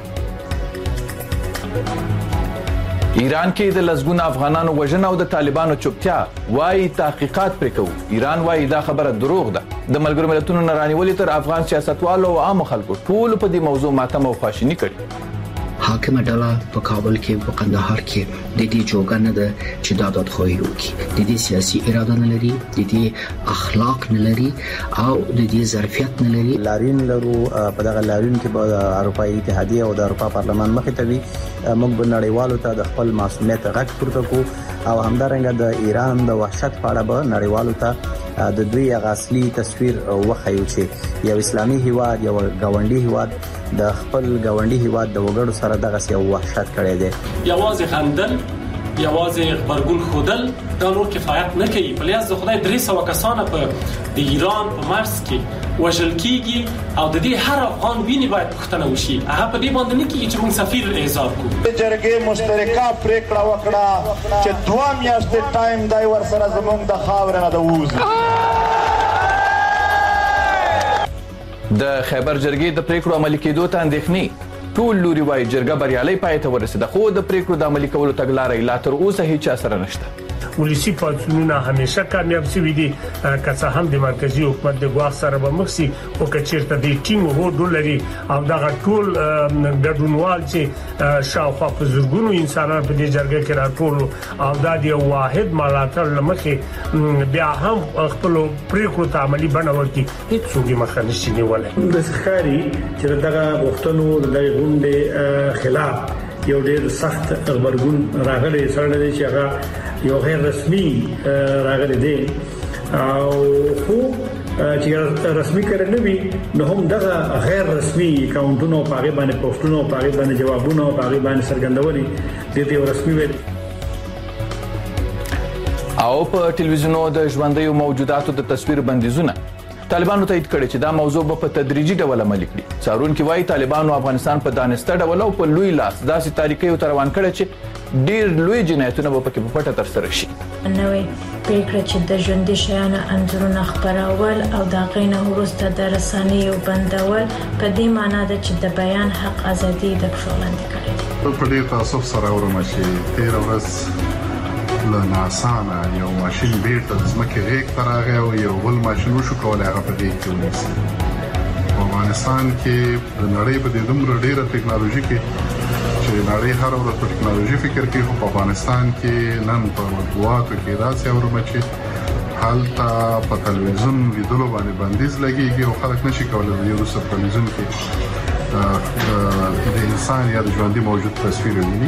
ایران کې د لسګونو افغانانو وژنه او د طالبانو چوپتیا، وایي تحقیقات پرې کوو. ایران وایي دا خبره دروغ ده. د ملګرو ملتونو نه رانیولې تر افغان سیاستوالو او عامو خلکو ټولو په دې موضوع ماتم او خواشیني کړي.
حاکمه ډله په کابل کې په قندهار کې د دې جوګه نه ده چې دا دادخواهي وکړي. د دې سیاسي اراده نه لري، د دې اخلاق نه لري او د دې ظرفیت نه لري.
لارین لرو په دغه لارین کې به د اروپאי اتحادیه او د اروپا پارلمان مخې ته وي. موږ به نړیوالو ته د خپل معصومیت غږ پورته کوو او همدارنګه د ایران د وحشت په اړه به نړیوالو ته د دوی اصلي تصویر وښیو چې یو اسلامي هیواد، یو ګاونډي هیواد د خپل ګاونډي هیواد د وګړو سره دغه یو وحشت کړی دی.
یوازې خندل، یوازې خبرګون خودل دا نور کفایت نه کوي. په لیاز د خدای 300 کسانه په د ایران په مرز کې وژل کیږي او د دې هر افغان ویني باید پوښتنه وشي. هغه په دې باندې نه کیږي چې موږ سفیر اعزام کړو.
جرګې مشترکه پریکړه وکړه چې 2 میاشتې ټایم دای ور سره زموږ د خاور نه د ووزي.
د خیبر جرګې د پریکړو عملي کېدو ته اندېښنې. ټول لوري وايي جرګه بریالۍ پای ته ورسېده، خو د پریکړو د عملي کولو تګلارې لا تر اوسه هیڅ اثر نشته.
ولسی پاتونونه همیشه کامیاب شوي دي، که څه هم د مرکزی حکومت د ګواښ سره به مخ شي، او که چیرته د ټیم هوډ لري او دغه ټول ګډونوال چې شاوخوا په زرګونو انسانان په دې جرګه کې راټول او د یو واحد ملاتړ لمخې بیا هم خپل پریکړو ته عملی بڼه ورکړي، هیڅ مخه نشي نیولای.
د ښکاری چې دغه غوښتنو د غونډې خلاف یو ډېر سخت خبرګون راغلی سره دی چې هغه یو غیر رسمي راغلی دی او خو چې رسمي کړي نه وي نو هم دغه غیر رسمي اکاونټونو په هغه باندې پوسټونو په هغه باندې جوابونه په هغه باندې څرګندونې د دې رسمي ویل.
او په ټلویزیونو د ژوندۍ موجوداتو د تصویر بندیزونه طالبانو تایید کړي چې دا موضوع په تدریجي ډول عملي کړي. څارونکي وایي طالبانو افغانستان په دانسته ډول او په لوی لاس داسې تاریخي او روان کړي چې ډیر لوی جنایتونه به پکې په پټه ترسره شي.
نوې پریکړه چې د ژوندۍ شیانو انځورونه خپرول او د غینه وروسته د رسنیو بندول په دې معنی ده چې د بیان حق ازادي د پښولاندې کړي.
په دې تاسو سره اورم چې 13 ورځ له ناسانه یو ماشين بیرته د ځمکې غیږ ته راغی او یو بل ماشين وشو کولای هغه په دې کې ونیسي. په افغانستان کې د نړۍ په دې دومره ډیره ټیکنالوژي کې چې نړۍ هر ورځ په ټیکنالوژي فکر کوي، خو په افغانستان کې نن په مطبوعاتو کې داسې اورم چې هلته په تلویزیون لیدلو باندې بندیز لګیږي او خلک نشي کولای د یو څه تلویزیون کې د انسان یا د ژوندي موجود تصویر ویني.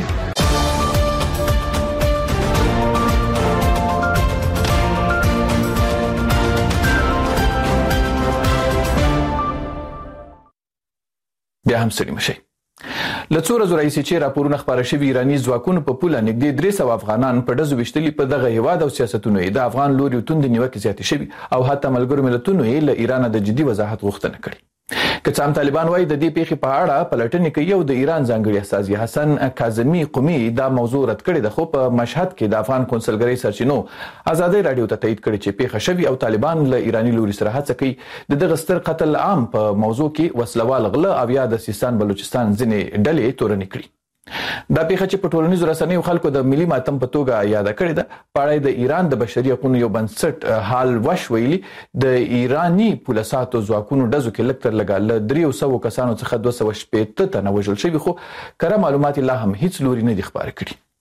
بیا هم ستړي مشئ. له څو ورځو راهیسې چې راپورونه خپاره شوي ایراني ځواکونو په پوله نږدې 300 افغانان په ډزو ویشتلي په دغه هیواد او سیاستونو یې د افغان لوري توندې نیوکې زیاتې شوي او حتی ملګرو ملتونو یې له ایران د جدي وضاحت غوښتنه کړې. که څه هم طالبان وایي د دې پیښې په اړه پلټنې کوي او د ایران ځانګړي استازي حسن کاظمي قومي دا موضوع رد کړې ده، خو په مشهد کې د افغان کونسلګرۍ سرچینو آزادۍ رادیو ته تایید کړي چې پیښه شوې او طالبان له ایراني لوري سره هڅه کوي د دغه ستر قتل عام په موضوع کې وسلوال غله او یا د سیستان بلوچستان ځینې ډلې تورنې کړي. دا پیښه چې په ټولنیزو رسنیو خلکو د ملي ماتم په توګه یاد کړې ده، په اړه د ایران د بشري حقوقو یو بنسټ حال وش ویلي د ایراني پولیساتو ځواکونو ډزو کې لږ تر لږه له 300 کسانو څخه 260 تنه وژل شوي، خو کره معلومات لا هم هیڅ لوري نه دي خبرې کړي.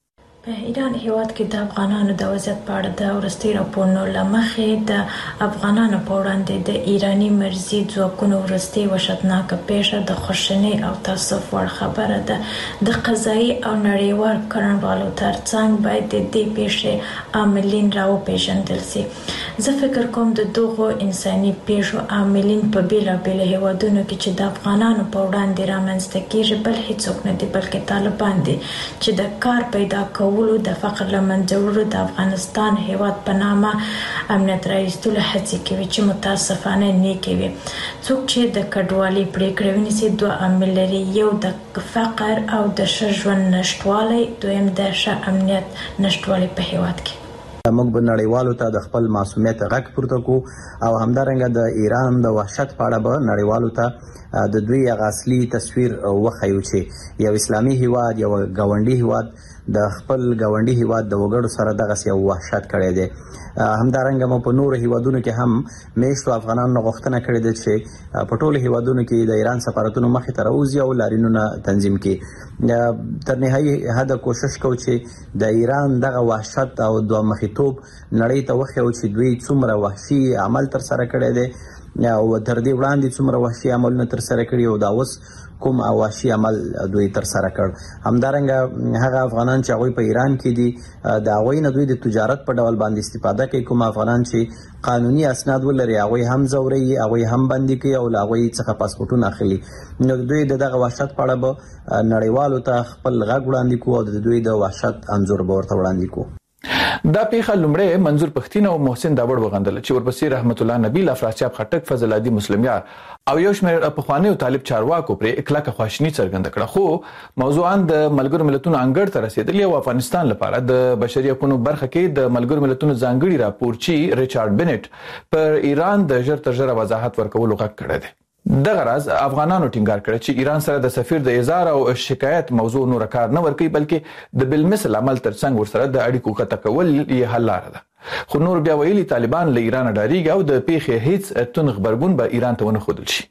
په ایران هیواد کې د افغانانو د وضعیت په اړه د وروستي راپورونو لمخې د افغانانو په وړاندې د ایرانی مرزي ځواکونو وروستي وحشتناکه پیښه د خوشنۍ او تاسف وړ خبره ده. د قضایي او نړیوال کړنوالو ترڅنګ باید د دې پیښې عاملین راوپېژندل شي. زه فکر کوم د دغو انساني پیښو عاملین په بیلابیلو هیوادونو کې چې د افغانانو په وړاندې رامنځته کیږي بل هیڅوک نه دي بلکې طالبان دي چې د کار پیدا کولو د فقر لمنځه وړلو د افغانستان هیواد په نامه امنیت راوستلو هڅې کوي چې متاسفانه نه کوي. څوک چې د کډوالۍ پریکړې ونیسي دوه عامل لري، یو د فقر او د ښه ژوند نشټوالی، دویم د ښه امنیت نشټوالی په هیواد کې.
موږ به نړیوالو ته د خپل معصومیت غږ پورته کو او همدارنګه د ایران د وحشت په اړه به نړیوالو ته د دوی اصلي تصویر وښیو چې یو اسلامي هیواد، یو ګاونډي هیواد د خپل ګاونډي هیواد د وګړو سره دغه یو وحشت کړی دی. همدارنګه مو په نورو هیوادونو کې هم میشتو افغانانو غوښتنه کړې ده چې په ټولو هیوادونو کې د ایران سفارتونو مخې ته راوځي او لاریونونه تنظیم کړي. تر نهایي حده کوشش کوو چې د ایران دغه وحشت او دوه مخیتوب نړۍ ته وښیو چې دوی څومره وحشي عمل تر سره کړی دی او تر دې وړاندې څومره وحشي عملونه تر سره کړي او دا اوس کوم وحشي عمل دوی تر سره کړ. همدارنګه هغه افغانان چې هغوی په ایران کې دي د هغوی نه دوی د تجارت په ډول باندې استفاده کوي. کوم افغانان چې قانوني اسناد ولري هغوی هم ځوروي، هغوی هم بندي کوي او له هغوی څخه پاسپورټونه اخلي. نو دوی دغه وحشت په اړه به نړیوالو ته خپل غږ وړاندې کوو او د دوی د وحشت انځور به ورته وړاندې کوو.
دا پیښه لومړی منظور پښتين او محسن داوړ وغندل چې ورپسې رحمت الله نبیل، افراچاب خټک، فضل عادي مسلمیار او یو شمېر پخوانی او طالب چارواکو پر اکلاکه خواشنی څرګنده کړه. خو موضوعاً د ملګرو ملتونو انګړ ته رسیدلی او افغانستان لپاره د بشري حقوقو برخه کې د ملګرو ملتونو ځانګړي راپورچی ریچارډ بنټ پر ایران د ژر تر ژره وضاحت ورکولو غږ کړی دی. دغه راز افغانانو ټینګار کړی چې ایران سره د سفیر د اظهار او شکایت موضوع نور کار نه ورکوي بلکې د بالمثل عمل ترڅنګ ورسره د اړیکو قطع کول یې حل لاره ده. خو نور بیا ویلي طالبان له ایران ډاریږي او د پیښې هیڅ تون خبرګون به ایران ته ونه ښودل شي.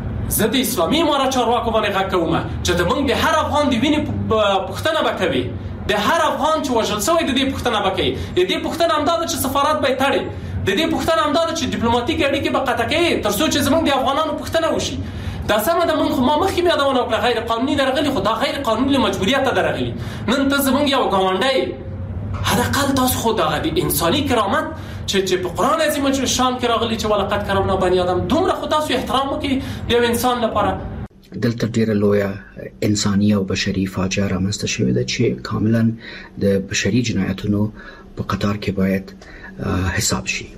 زه د اسلامي امارت چارواکو باندې غږ کوم چې د موږ د هر افغان د وینې پوښتنه وکوي، د هر افغان چې وژل شوی د دې پوښتنه وکړي. د دې پوښتنه همدا ده چې سفارت به تړي، د دې پوښتنه همدا ده چې ډیپلوماټیک اړیکې به قطع کړي تر څو چې زموږ د افغانانو پوښتنه وشي. دا سمه ده، موږ ما مخکې یادونه وکړه غیر قانوني درغلي، خو دا غیر قانوني مجبوریت درغلي. نن ته زموږ یو ګاونډی حداقل تاسو خو دغه د انساني کرامت چې په قران عظیم شان کې راغلي چې ولقد کرمنا بني آدم، دومره خو تاسو احترام وکړئ د یو انسان لپاره.
دلته ډیره لویه انساني او بشري فاجعه رامنځته شوې ده چې کاملا د بشري جنایتونو په قطار کې باید حساب شي.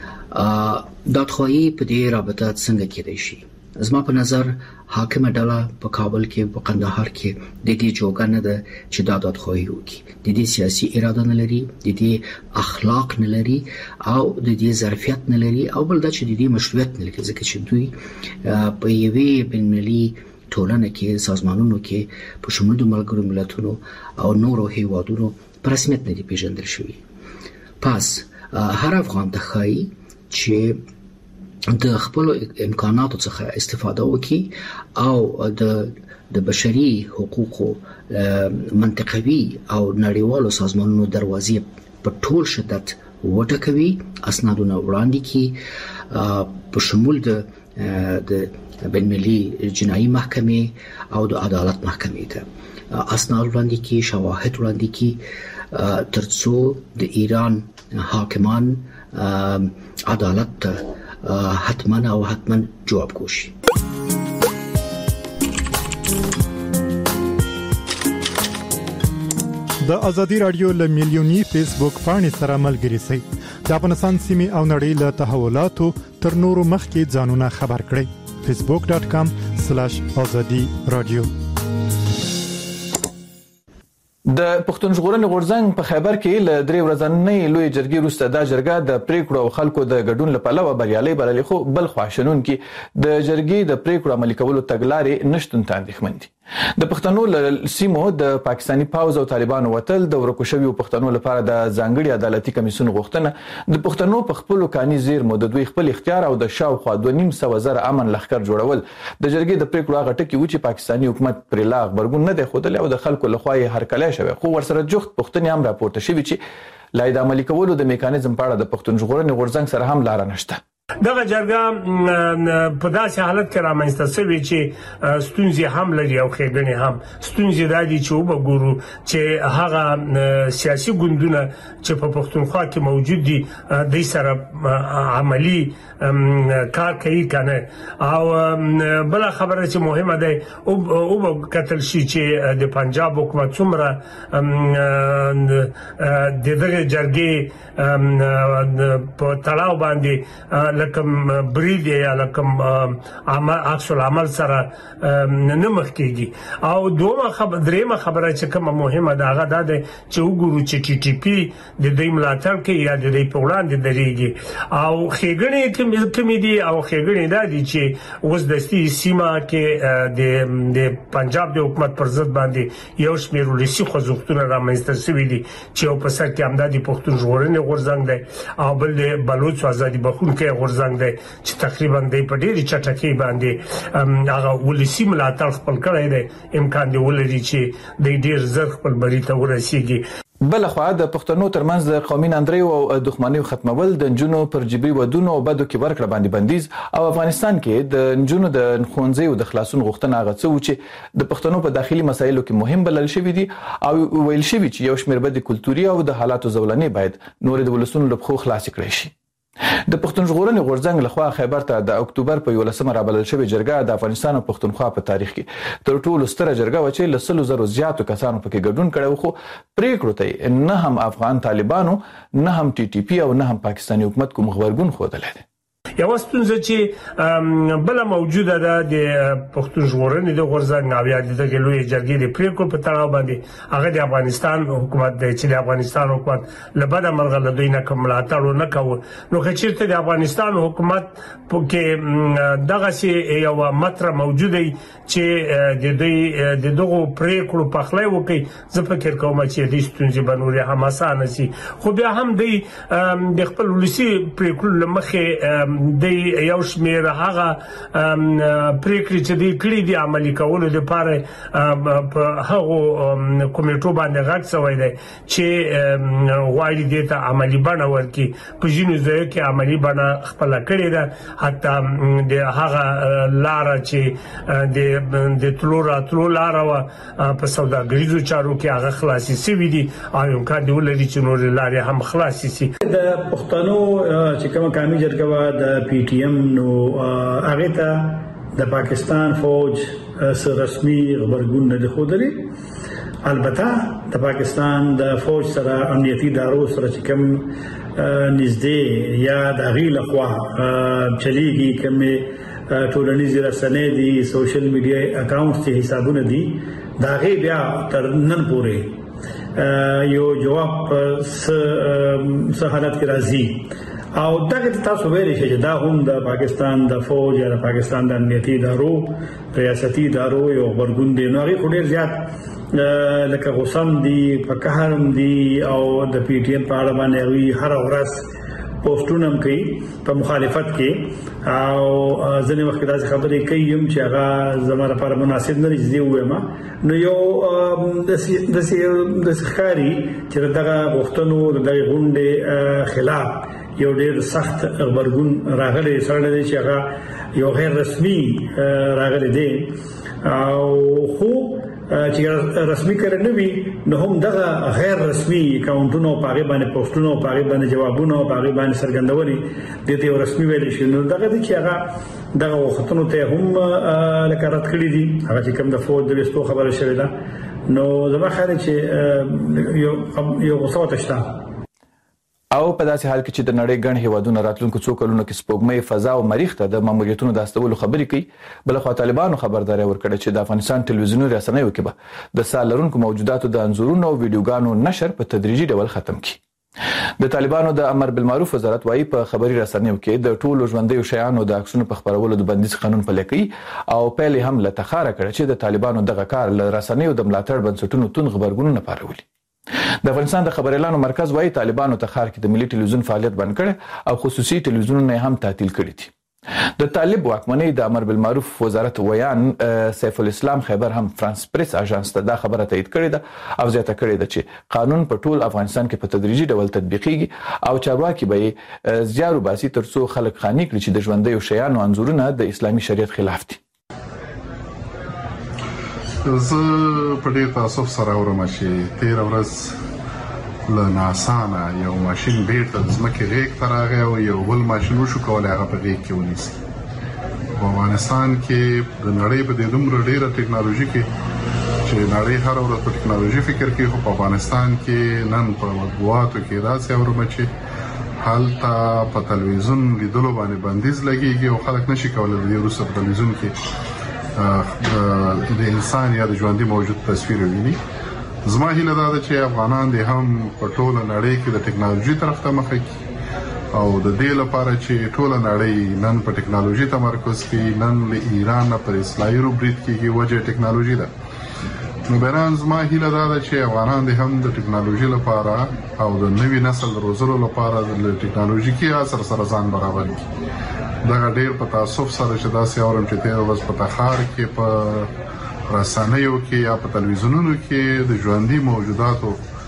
دادخواهی په دې رابطه څنګه کېدای شي؟ زما په نظر حاکمه ډله په کابل کې په قندهار کې د دې جوګه نه ده چې دا دادخواهی وکړي. د دې سیاسي اراده نه لري، د دې اخلاق نه لري او د دې ظرفیت نه لري او بل دا چې د دې مشروعیت نه لري، ځکه چې دوی په یوې بین‌المللي ټولنه کې سازمانونو کې په شمول د ملګرو ملتونو او نورو هیوادونو په رسمیت نه دي پیژندل شوي. پس هر افغان ته ښایي چې د خپل امکاناتو څخه استفاده وکړي او د بشري حقوقو منطقوي او نړیوالو سازمانونو دروازې په ټول شدت وټکوي، اسنادونه وړاندې کړي په شمول د بین‌المللي جنایي محکمې او د عدالت محکمې ته اسناد وړاندې کړي، شواهد وړاندې کړي ترڅو د ایران حاکمان عدالت ته حتما او حتما جواب کوشي.
د ازادي رادیو له میلیونی فیسبوک پاڼې سره ملګري شئ. د افغانستان سیمې او نړۍ له تحولاتو تر نورو مخکې ځانونه خبر کړئ. facebook.com/azadi radio.
د پښتون ژغورنې غورځنګ په خیبر کې له 3 ورځې لوی جرګې وروسته د جرګه د پریکړو او خلکو د ګډون لپاره بریالي بللې، خو بل خواښنون کې د جرګې د پریکړو عملي کولو تګلارې نشټون ته اندېښمن دي. د پښتنو سیمو د پاکستانی پاوز او طالبانو وتل د ورکو شویو پښتنو لپاره د ځانګړي عدالتي کمیسیون غوښتنه د پښتنو په خپل کاني زیرمو د دوی خپل اختیار او د شاوخوا 2.5 امن لښکر جوړول د جرګې د پریکړو هغه ټکی و چې پاکستانی حکومت پر لا خبرګون نه دی خوده او د خلکو لخوا یې هرکلی شوی خو ورسره جوخت پښتني هم راپورته شوی چې لای د عملي کولو د میکانیزم په اړه د پښتون ژغورنې غورځنګ سره هم لار نشته.
دغه جرګه په داسې حالت کې رامنځته شوې چې ستونزې هم لري او ښېګڼې هم. ستونزې دا دي چې وګورو چې هغه سیاسي ګوندونه چې په پښتونخوا کې موجود دي د سره عملی کار کوي کنه او بل خبره چې مهمه ده او کتل شي چې د پنجاب حکومت څومره دغه جرګې په تړاو باندې لکم برید یا لکم عکس العمل سره نه مخ کیږي او درېمه خبره چې کومه مهمه ده هغه ده چې وګورو چې ټي ټي پی د دې ملاتړ کوي یا د دې په وړاندې درېږي او ښېګڼې کومې دي او ښېګڼې دا دي چې اوس د سیمه کې د پنجاب د حکومت پر ضد باندې یو شمېر ولسي خوځښتونه رامنځته شوي دي چې یو په سر کې همدا د پښتون ژغورنې غورځنګ دی او بل د بلوچ ازادي بخښونکی غورځنګ دی چې تقریبا د په ډېرې چټکۍ باندې هغه ولسي ملاتړ خپل کړی دی امکان دی ولري چې د ډېر زر خپل بری ته ورسیږي.
بل خو د پښتنو ترمنځ د قومي ناندریو او دښمنیو ختمول د نجونو پر جبري ودونو او بدو کې ورکړه باندې بندیز او افغانستان کې د نجونو د ښوونځیو د خلاصون غوښتنه هغه څه و چې د پښتنو په داخلي مسایلو کې مهم بلل شوی دي او ویل شوی چې یو شمېر بد کلتوري او د حالاتو زولنې باید نور د ولسونو لپاره خلاص کړي شي. د پښتون ژغورنې غورځنګ لخوا خیبر ته د اکتوبر په 11 رابلل شوی جرګه د افغانستان او پښتونخوا په تاریخ کې تر ټولو ستره جرګه و چې ل 100,000 زیاتو کسانو پکې ګډون کړي خو پریکړو ته نه هم افغان طالبانو نه هم ټي ټي پی او نه هم پاکستاني حکومت کوم خبرګون خوده دي.
یو ستونزه چې بل موجوده ده د پښتون ژغورنې د غورځنګ او یا د لوی جرګې د پریکړو په تړاو باندې هغه د افغانستان حکومت دی چې د افغانستان حکومت لبده مرغه له دوی نه کوم ملاتړ نه کوي نو که چیرته د افغانستان حکومت کې دغه سي یو متر موجوده چې د دوی دغه پریکړو په خلای وکي زه فکر کوم چې د ستونزې بنوري هم اسانه سي خو بیا هم د خپل ولسی پریکړو لمخه د یو شمېر هغه پریکړې چې د کړې دي عملي کولو لپاره په هغه کمیټو باندې غږ شوی دی چې غواړي دې ته عملي بڼه ورکړي په ځینو ځایو کې عملي بڼه خپله کړې ده حتی د هغه لاره چې د تلو راتلو لاره وه په سوداګریزو چارو کې هغه خلاصې شوي دي او امکان دی ولري چې نورې لارې هم خلاصې شي.
د پښتنو چې کومه قومي جرګه وه د پی ټی ایم نو هغه ته د پاکستان فوج سره رسمي خبرګون نه دی ښودلی. البته د پاکستان د فوج سره امنیتي ادارو سره چې کوم نږدې یا د هغې لخوا چلیږي کومې ټولنیزې رسنۍ دي سوشل میډیا اکاونټس چې حسابونه دي د هغې بیا تر نن پورې یو جواب څه حالت کې راځي او دغه تاسو ویل شي چې دا هم د پاکستان د فوج یا د پاکستان د امنیتي ادارو ریاستي ادارو یو ورګون دی نو هغه ډیر زیات لکه غوسم دي فقهرم دي او د پی ټی ایم په اړه باندې هر ورځ پوسټونه کوي په مخالفت کې او ځینې وخت داسې خبرې کوي چې هغه زموږ لپاره مناسب نه دي وایم نو یو د ښکاری چې دغه غوښتنو د غونډې خلاف یو ډېر سخت خبرګون راغلی سره دی چې هغه یو غیر رسمي راغلی دی او خو چې رسمي کړي نه وي نو هم دغه غیر رسمي اکاونټونو په هغه باندې پوسټونو په هغه باندې جوابونه په هغه باندې څرګندونې د دې رسمي ویل شي نو دغه چې هغه دغه وختونو ته هم لکه رد کړی دي هغه چې کوم د فوج د وستو خبره شوې ده نو زما خیال چې یو غوسه شته
او په داسې حال کې چې د نړۍ ګڼ هیوادونه راتلونکو څو کلونو کې سپوږمۍ فضا او مریخ ته د ماموریتونو د استولو خبرې کوي بل خو طالبانو خبرداري ورکړه چې د افغانستان ټلویزیوني رسنیو کې به د سال لرونکو موجوداتو د انځورونو او ویډیوګانو نشر په تدریجي ډول ختم کړي د طالبانو د امر بالمعروف وزارت وايي په خبري رسنیو کې د ټولو ژوندیو شیانو د عکسونو په خبرولو د بندیز قانون پلي کوي او پیل هم له تخاره کړ چې د طالبانو دغه کار له رسنیو د ملاتړ بنسټونو تون خبرګونونه پارولي. د افغانستان د خبر اعلان مرکز وايي طالبانو ته خار کې د ملي ټلویزیون فعالیت بند کړ او خصوصي ټلویزیونونه هم تعطیل کړي دي. د طالب واکمنۍ د امر بالمعروف وزارت ویان سیف الاسلام خیبر هم فرانس پریس اژانس ته دا خبره تایید کړې ده او زیاته کړې ده چې قانون په ټول افغانستان کې په تدریجي ډول تطبیقیږي او چارواکي به زیارو باسي ترڅو خلک خاني کړي چې د ژوندیو شیانو انځورونه د اسلامي شریعت خلاف دي.
زه په ډېر تاسف سره اورم چې 13 ورځ له ناسانه یو ماشين بیرته د ځمکې غیږ ته راغی او یو بل ماشين وشو کولی هغه په غیږ کې ونیسي. په افغانستان کې د نړۍ په دې دومره ډېره ټکنالوژي کې چې نړۍ هر ورځ په ټکنالوژي فکر کوي، خو په افغانستان کې نن په مطبوعاتو کې داسې اورم چې هلته په تلویزیون لیدلو باندې بندیز لګېږي او خلک نشي کولی د دې وروسته په تلویزیون کې د انسان یا د ژوندي موجود تصویر ویني. زما هیله دا ده چې افغانان دې هم په ټوله نړۍ کې د ټکنالوژي طرف ته مخه کړي او د دې لپاره چې ټوله نړۍ نن په ټکنالوژي تمرکز کوي، نن له ایران نه پر اسرائیل برید کېږي، وجه ټکنالوژي ده. نو بهران زما هیله دا ده چې افغانان دې هم د ټکنالوژي لپاره او د نوي نسل د روزلو لپاره د ټکنالوژیکي عصر سره ځان برابر کړي. دغه ډېر په تاسف سره چې داسې اورم چې 13 ورځ په تخار کې په رسنیو کې یا په تلویزیونونو کې د ژوندي موجوداتو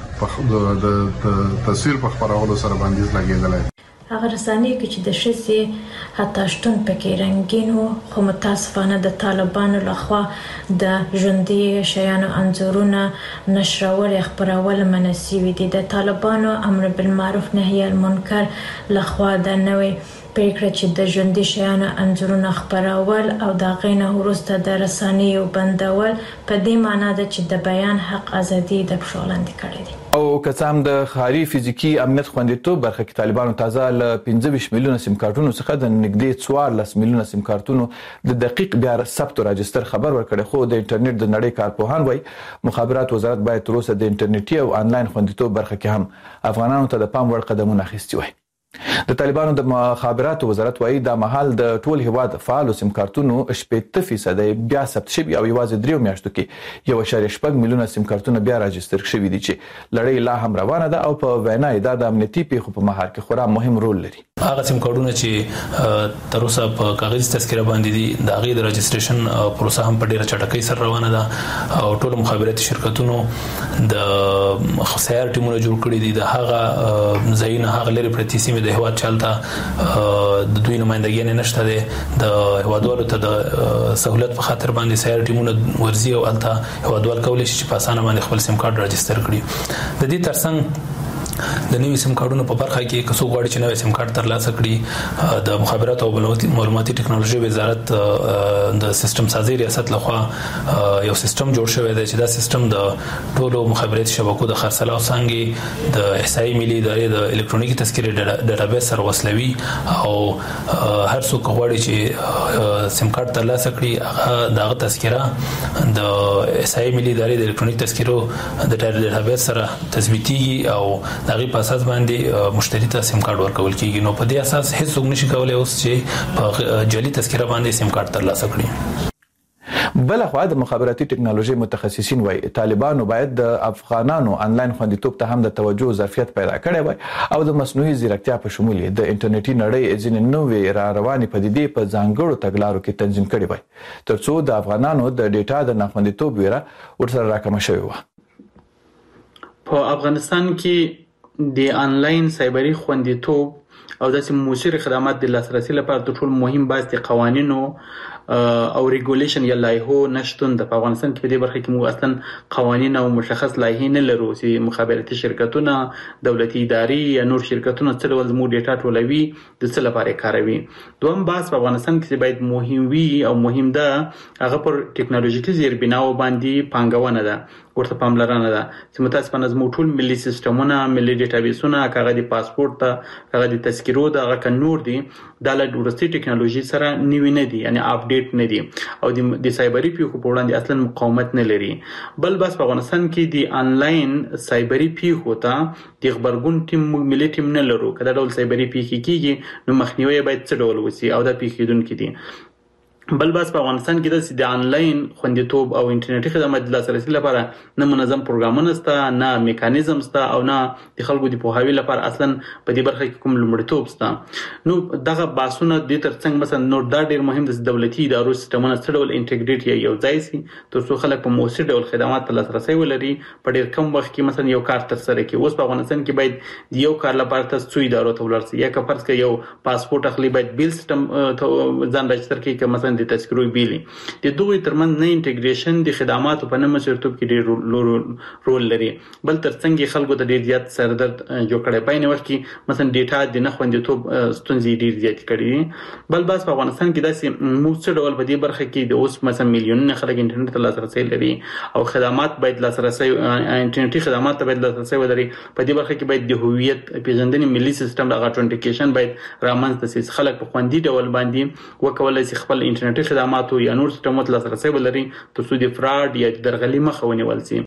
د تصویر په خبرولو سره بندیز لګېدلی.
هغه رسنۍ کې چې د ښځې حتی شتون پکې رنګین و، خو متاسفانه د طالبانو لخوا د ژوندي شیانو انځورونه نشرول خپرول منع شوي دي. د طالبانو امر بالمعروف نهي المنکر لخوا د نوې پریکړه چې د ژوندي شیانو انځورونه خپرول او د غینه وروسته د رسنیو بندول په دې معنی ده چې د بیان حق ازادي د پښو لاندې کړی دی.
او که څه هم د ښاري فزیکي امنیت خوندیتوب برخه کې طالبانو تازه له 25 میلیونه سیم کارتونو څخه د نږدې 14 میلیونه سیم کارتونو د دقیق بیا ثبت او راجستر خبر ورکړي. خو د انټرنیټ د نړۍ کارپوهان وايي مخابرات وزارت باید تر اوسه د انټرنیټي او انلاین خوندیتوب برخه کې هم افغانانو ته د پام وړ قدمونه اخیستي وي. د طالبانو د مخابراتو وزارت وايي دا مهال د ټول هیواد فعال سیم کارتونو 80% بیا ثبت شوي او یوازې 3 میاشتو کې 1.8 میلیونه سیم کارتونه بیا راجستر شوي دي چې لړۍ لا هم روانه ده او په وینا دا د امنیتي پیښو په مهار کې خورا مهم رول لري.
هغه سیم کارتونه چې تر اوسه په کاغذي تذکره باندې دي د هغه د رجستریشن پروسه هم په ډیره چټکۍ سره روانه ده او ټول مخابراتي شرکتونو د خسائر ټیمونه جوړ کړي دي. د هغه ځایونه هغه لري پرتی سیمه د هواد چلته د دوی نمائندګي نه نشته ده. د هوادوالو ته د سہولت په خاطر باندې سیر ټیمونه ورزي او الته هوادوال کولای شي چې په اسانه باندې خپل سیم کارت راجستر کړي. د دې ترڅنګ د نوې سیم کارتونو په برخه کې کڅو غواړي چې نوې سیم کارت ترلاسه کړي د مخابرات او معلوماتي ټکنالوژي وزارت د سیستم سازي ریاست لخوا یو سیستم جوړ شوی دی چې دا سیستم د ټولو مخابراتي شبکو د خرڅلاو څنګه د احصایي ملي ادارې د الکترونیکي تذکرې ډیټابیس سره وصلوي او هر څوک غواړي چې سیم کارت ترلاسه کړي هغه دغه تذکره د احصایي ملي ادارې د الکترونیکي تذکرو د ډیټابیس سره تثبیتيږي او دغه په اساس باندې مشتری ته سیم کارت ورکول کیږي. نو په دې اساس هیڅ څوک نشي کولای اوس چې په جعلي تذکره باندې سیم کارت ترلاسه کړي.
بل خو د مخابراتي ټکنالوژي متخصصین وايي طالبانو باید د افغانانو انلاین خوندیتوب ته هم د توجه ظرفیت پیدا کړي وي او د مصنوعي ځیرکتیا په شمول د انټرنیټي نړۍ ځینې نوې را روانې پدیدې په ځانګړو تګلارو کې تنظیم کړي وي ترڅو د افغانانو د ډیټا د ناخوندیتوب ویره ورسره راکمه شوی و.
په افغانستان کې د انلاین سایبری خوندیتوب او داسې موثر خدمات د لاسرسي لپاره د ټول مهم بحث د قوانینو او ریګولیشن یا لایحو نشتون د افغانستان کې په دې برخه کې مو اصلا قوانین او مشخص لایحې نه لرو چې مخابراتي شرکتونه دولتي ادارې یا نور شرکتونه څه ډول زموږ ډیټا ټولوي د څه لپاره کاروي. دوم بحث په افغانستان کې باید مهم وي او مهم ده هغه پر ټکنالوژیکي زیربناو باندې پانګونه ده ورته پاملرنه ده چې متاسفانه زموږ ټول ملي سیستمونه ملي ډیټابیسونه کاغه د پاسپورت ته کاغه د تذکرو د هغه نور دي د ورستي ټکنالوژي سره نیوي نه دي یعنی اپډیټ نه دي او د سایبری پیښو په وړاندې اصلا مقاومت نه لري بل بس په افغانستان کې د انلاین سایبری پیښو ته د خبرګون ټیم ملي ټیم نه لرو کله ډول سایبری پیښې کیږي نو مخنیوي باید څه ډول وسی او د پیښیدونکو دي بل بس په افغانستان کې د انلاین خوندیتوب او انټرنیټي خدمات د لاسرسي لپاره نه منظم پروګرامونه شته نه میکانیزم شته او نه د خلکو د پوهاوی لپاره اصلا په دې برخه کې کوم لومړیتوب شته نو دغه باسونه د ترڅنګ مثلا نور دا ډیر مهم د دولتي ادارو سیستمونه څه ډول انټیګریټ یو ځای سي ترڅو خلک په موثر ډول خدمات ته لاسرسي ولري په ډیر کم وخت کې مثلا یو کار تر سره کوي اوس په افغانستان کې باید د یو کار لپاره تاسو څو ادارو ته ولرسي یا که فرض کړئ یو پاسپورت اخلي باید بیل سیستم ځان راجستر کړي که مثلا د تذکرو بیلی د دوی ترمن نه انټیګریشن د خدماتو په نوم سرتوب کې ډیر رول لري بل ترڅنګ خلکو ته ډیر زیات سردرد جوړ کړي پاینه وخت کې مثلا ډیټا د نه خوندیتوب ستونزې ډیر زیات کړي بل بس په افغانستان کې داسې موږ ډول په دې برخه کې د اوس مثلا میلیونونه خلک انټرنیټ ته لاسرسي لري او خدمات باید لاسرسي انټرنیټي خدمات ته باید لاسرسي ولري په دې برخه کې باید د هویت پیژندنې ملي سیستم د اټنټیکیشن باید رامنځته شي خلک په خوندي ډول باندې وکولای شي خپل انټرنیټي خدمات یا نور سیستمات لاسرسي ولري ترڅو د فراډ یا درغلي مخه ونیول شي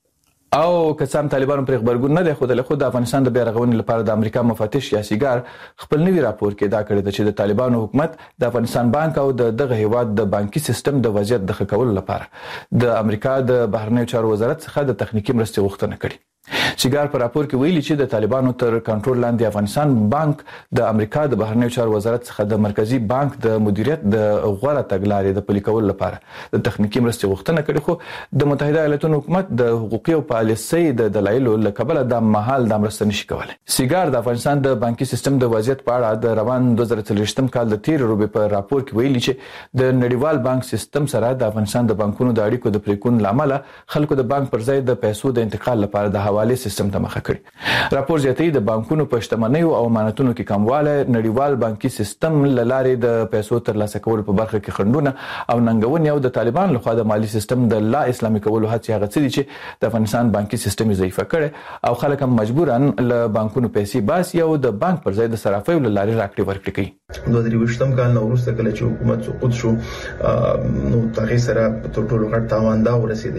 او کسان طالبانو پر خبرګون نه دی خو د افغانستان د بیرغونې لپاره د امریکا مفتش یا سیګار خپل نوی راپور کې دا کړی چې د طالبانو حکومت د افغانستان بانک او دغه هیواد د بانکي سیستم د وضعیت د ښه کولو لپاره د امریکا د بهرنیو چارو وزارت څخه د تخنیکی مرستې غوښتنه کړې سیګار پر راپور کې ویلي چې د طالبانو تر کنټرول لاندې افغانستان بانک د امریکا د بهرنیو چارو وزارت څخه د مرکزی بانک د مدیریت د غوړه تګلارې د پلي کولو لپاره د تخنیکی مرستې غوښتنه کړې خو د متحده ایالاتونو حکومت د حقوقي او پالیسۍ د دلایلو لکبل د مهال د مرستې نشي کولای سیګار د افغانستان د بانکي سیستم د وضعیت په اړه د روان 2023 کال د 13 روبې په راپور کې ویلي چې د نړیوال بانک سیستم سره د افغانستان د بانکونو د اړیکو د پریکون لامل خلکو د بانک پر ځای د پیسو د انتقال لپاره د حواله سیستم ته مخه کړي راپور زیاتوي د بانکونو په شتمنیو او امانتونو کې کمواله نړیوال بانکي سیستم لارې د پیسو ترلاسه کولو په برخه کې خنډونه او ننګونې او د طالبان لخوا د مالی سیستم د لا اسلامي کولو هڅې هغه څه دي چې د افغانستان بانکي سیستم ضعیف کړي او خلک هم مجبورن له بانکونو پیسې باسي او د بانک پر ځای د صرافیو لارې راکړي ورکړي کوي
2023 کال نو وروسته کله چې حکومت سقوط شو نو تغیر سره په ټولو غټ تاوان دا ورسید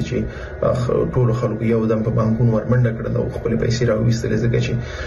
چې ټولو خلکو یو دم په بانکونو ورمنډه کړل او خپل پیسې راوېستل ځکه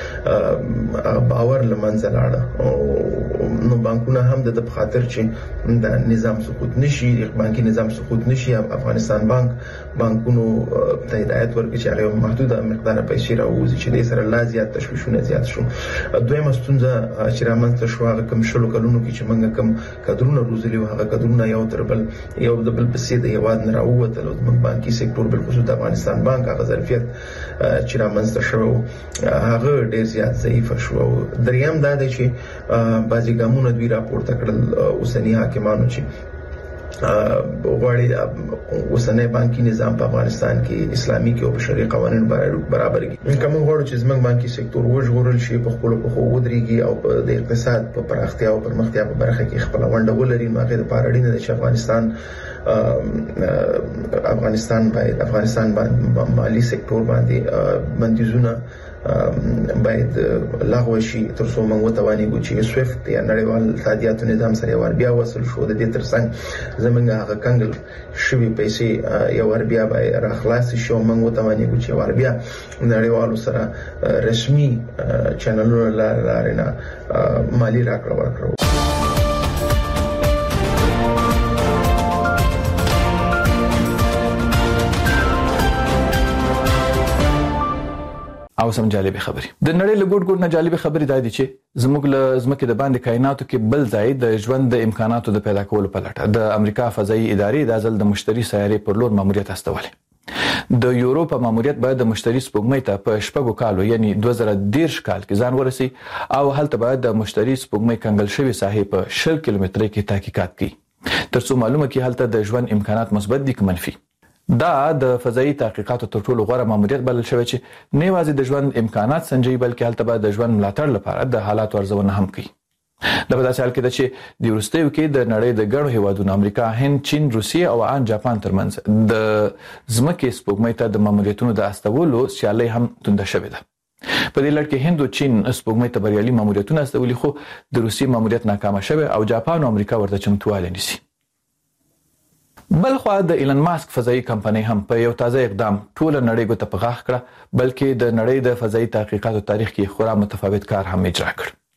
چې باور لمنځه لاړ نو بانکونه هم د خاطر چې د نظام سقوط نشي بانکي نظام سقوط نشي افغانستان بانکونو ته هدایت ورکړي چې هغه محدوده مقدار پیسې راوځي چې د سره لا زیات تشویشونه زیات شو دویمه ستونزه چې رامنځته شو هغه کوم شلو کلونو کې چې موږ کوم کډرونه روزلي او هغه کډرونه یو تر بل یو د بل پسې د هیواد نه راووتل او د بانکي سکتور بل خصوص د افغانستان بانک هغه ظرفیت چې رامنځته شو هغه ډیر زیات ضعیف شو دریم دا دی چې بعضی ګامونه دوی راپورته کړل اوسنی حاکمانو چې غواړي اوسنۍ بانکي نظام په افغانستان کې اسلامي کې او بشري قوانين برابر کړي کوم غواړي چې زموږ بانکي سکتور وژغورل شي په خپل په ودرېږي او د اقتصاد په پراختیا او پرمختیا په برخه کې خپل ونډه ولري نو هغه لپاره اړینه ده چې افغانستان باندې مالی سکتور باندې بندیزونه باید لغوه شي تر څو موږ وتوانیږو چې سويفت یا نړیوال تادیاتو نظام سره ور بیا وصل شو د دې ترڅنګ زمونږ هغه کنګل شوی پیسې یو ور بیا به راخلاص شي موږ وتوانیږو چې ور بیا نړیوالو سره رسمي چینلونو لارې نه مالی راکړه ورکړو
او سم جالب خبري د نړۍ له ګډ نه جالب خبري دا دي چې زموږ له زمکه د باندې کائناتو کې بل ځای د ژوند د امکاناتو د پیدا کولو په لټه د امریکا فضائي ادارې د ځل د مشتري سیارې پر لور ماموریت استولې د یوروپ ماموریت باید د مشتري سپوږمۍ ته په شپږو کالو یعنی 2013 کال کې ځان ورسي او هلته باید د مشتري سپوږمۍ کنګل شوی ساحې په 10 کیلومتره کې تحقیقات کوي ترڅو معلومه کړي هلته د ژوند امکانات مثبت دي که منفي دا د فضائي تحقیقاتو تر ټولو غوره ماموریت بلل شوی چې نه یوازې د ژوند امکانات سنجي بلکې هلته به د ژوند ملاتړ لپاره د حالات ارزونه هم کوي د په داسې حال کې چې د وروستیو کې د نړۍ د ګڼو هیوادونو امریکا، هند، چین، روسیه او ان جاپان ترمنځ د ځمکې سپوږمۍ ته د ماموریتونو د استولو سیالي هم تونده شوې ده. په دې لړ کې هند او چین سپوږمۍ ته بریالي ماموریتونه استولي، خو د روسیې ماموریت ناکامه شوی او جاپان او امریکا ورته چمتوالی نیسي. بلخوا د ایلن ماسک فضایي کمپنۍ هم په یو تازه اقدام ټول نړۍ ګوته په غاښ کړه، بلکې د نړۍ د فضایي تحقیقاتو تاریخ کې خورا متفاوت کار هم اجرا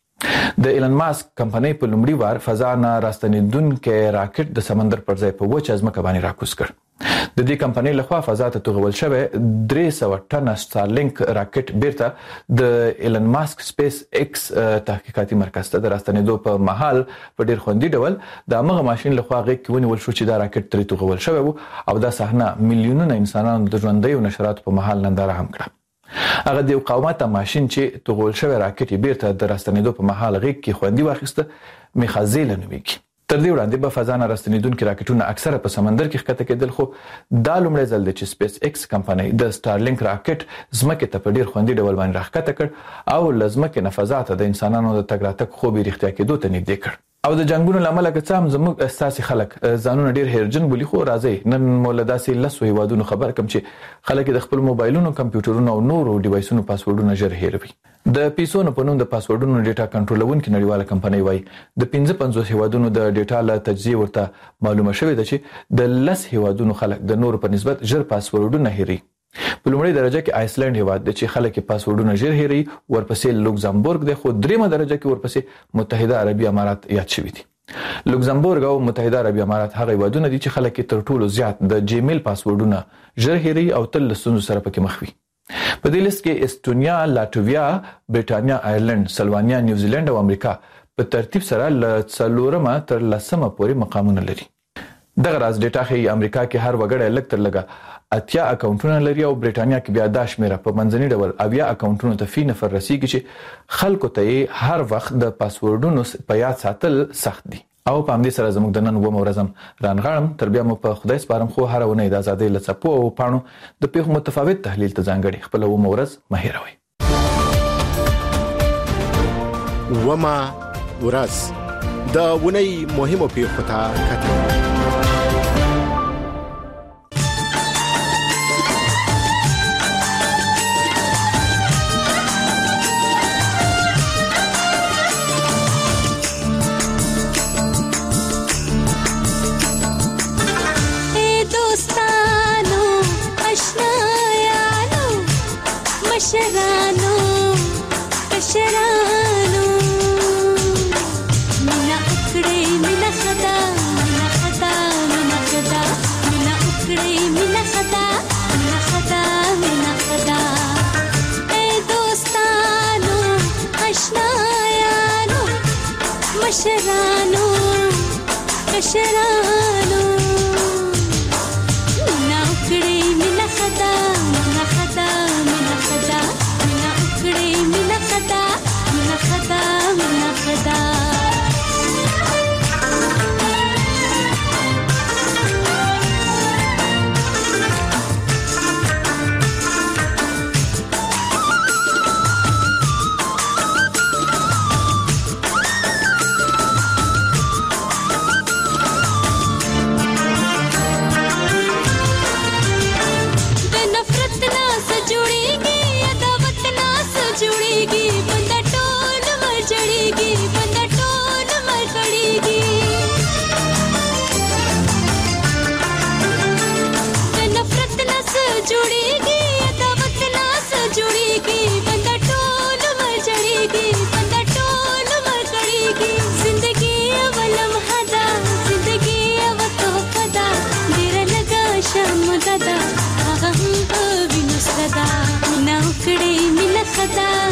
کړ. د ایلن ماسک کمپنۍ په لومړي وار فضا نه راستنیدونکي راکټ د سمندر پر ځای په وچه ځمکه باندې راکوز کړ. د دې کمپنۍ لخوا فضا ته توغول شوی 300 ټنه سټارلینک راکټ بیرته د ایلن ماسک سپیس ایکس تحقیقاتي مرکز ته د راستنېدو په مهال په ډیر خوندي ډول د هغه ماشين لخوا غږ کې ونیول شو چې دا راکټ ترې توغول شوی وو او دا صحنه میلیونونه انسانانو د ژوندۍ نشراتو په مهال ننداره هم کړه. هغه د مقاومت ماشين چې توغول شوی راکټ بیرته د راستنېدو په مهال غږ کې خوندي واخیسته میخازیل نومیږي. تر دې وړاندې به فضا نه راستنیدونکي راکټونه اکثره په سمندر کې ښکته کېدل، خو دا لومړی ځل دی چې سپیس ایکس کمپنۍ د سټارلینک راکټ ځمکې ته په ډیر خوندي ډول باندې راښکته کړ او له ځمکې نه فضا ته د انسانانو د تګ راتګ خوب یې رښتیا کېدو ته نږدې کړ. او د جنگونو لامل که څه هم زموږ اساسي خلک ځانونه ډیر هیرجن بولي، خو راځي نن مولداسي لسو هیوادونو خبر کم چې خلک د خپل موبایلونو، کمپیوټرونو او نورو ډیوایسونو پاسورډونه ژر هیروي. د پیسونو په نوم د پاسورډونو ډیټا کنټرولونکي نړیواله کمپنۍ وایي د 55 هیوادونو د ډیټا له تجزیه ورته معلومه شوې ده چې د 10 هیوادونو خلک د نورو په نسبت ژر پاسورډونه هیري. په لومړۍ درجه کې آیسلند هیواد دی چې خلک پاسورډونه ژر هیري، ورپسې لوکزامبورګ دی، خو دریمه درجه کې ورپسې متحده عربي امارات یاد شوي دي. لوکزامبورګ او متحده عربي امارات هغه هیوادونه دي چې خلک تر ټولو زیات د جیمیل پاسورډونه ژر هیري او تل له ستونزو سره پکې مخ وي. په دې لیست کې استونیا، لاتویا، برېټانیا، آیرلند، سلوانیا، نیوزیلند او امریکا په ترتیب سره له 4 تر 10 پورې مقامونه لري. دغه راز ډیټا ښیي امریکا کې هر وګړی لږ تر لږه 80 اکاونټونه لري او برېټانیا کې بیا دا شمیره په منځني ډول 80 اکاونټونو ته فی نفر رسیږي چې خلکو ته هر وخت د پاسورډونو په یاد ساتل سخت دي. او په همدې سره زموږ د نن و مورزم رانغړم تر بیا مو په خدای سپارم، خو هر ونه د آزادۍ لڅپو او پاڼو د پیښو متفاوت تحلیل ته ځانګړي خپل و مورز مهیروي.
وما ورځ د ونی مهمو پیښو ته کتل.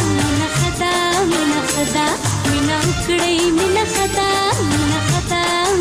مینا کړې مینا خطا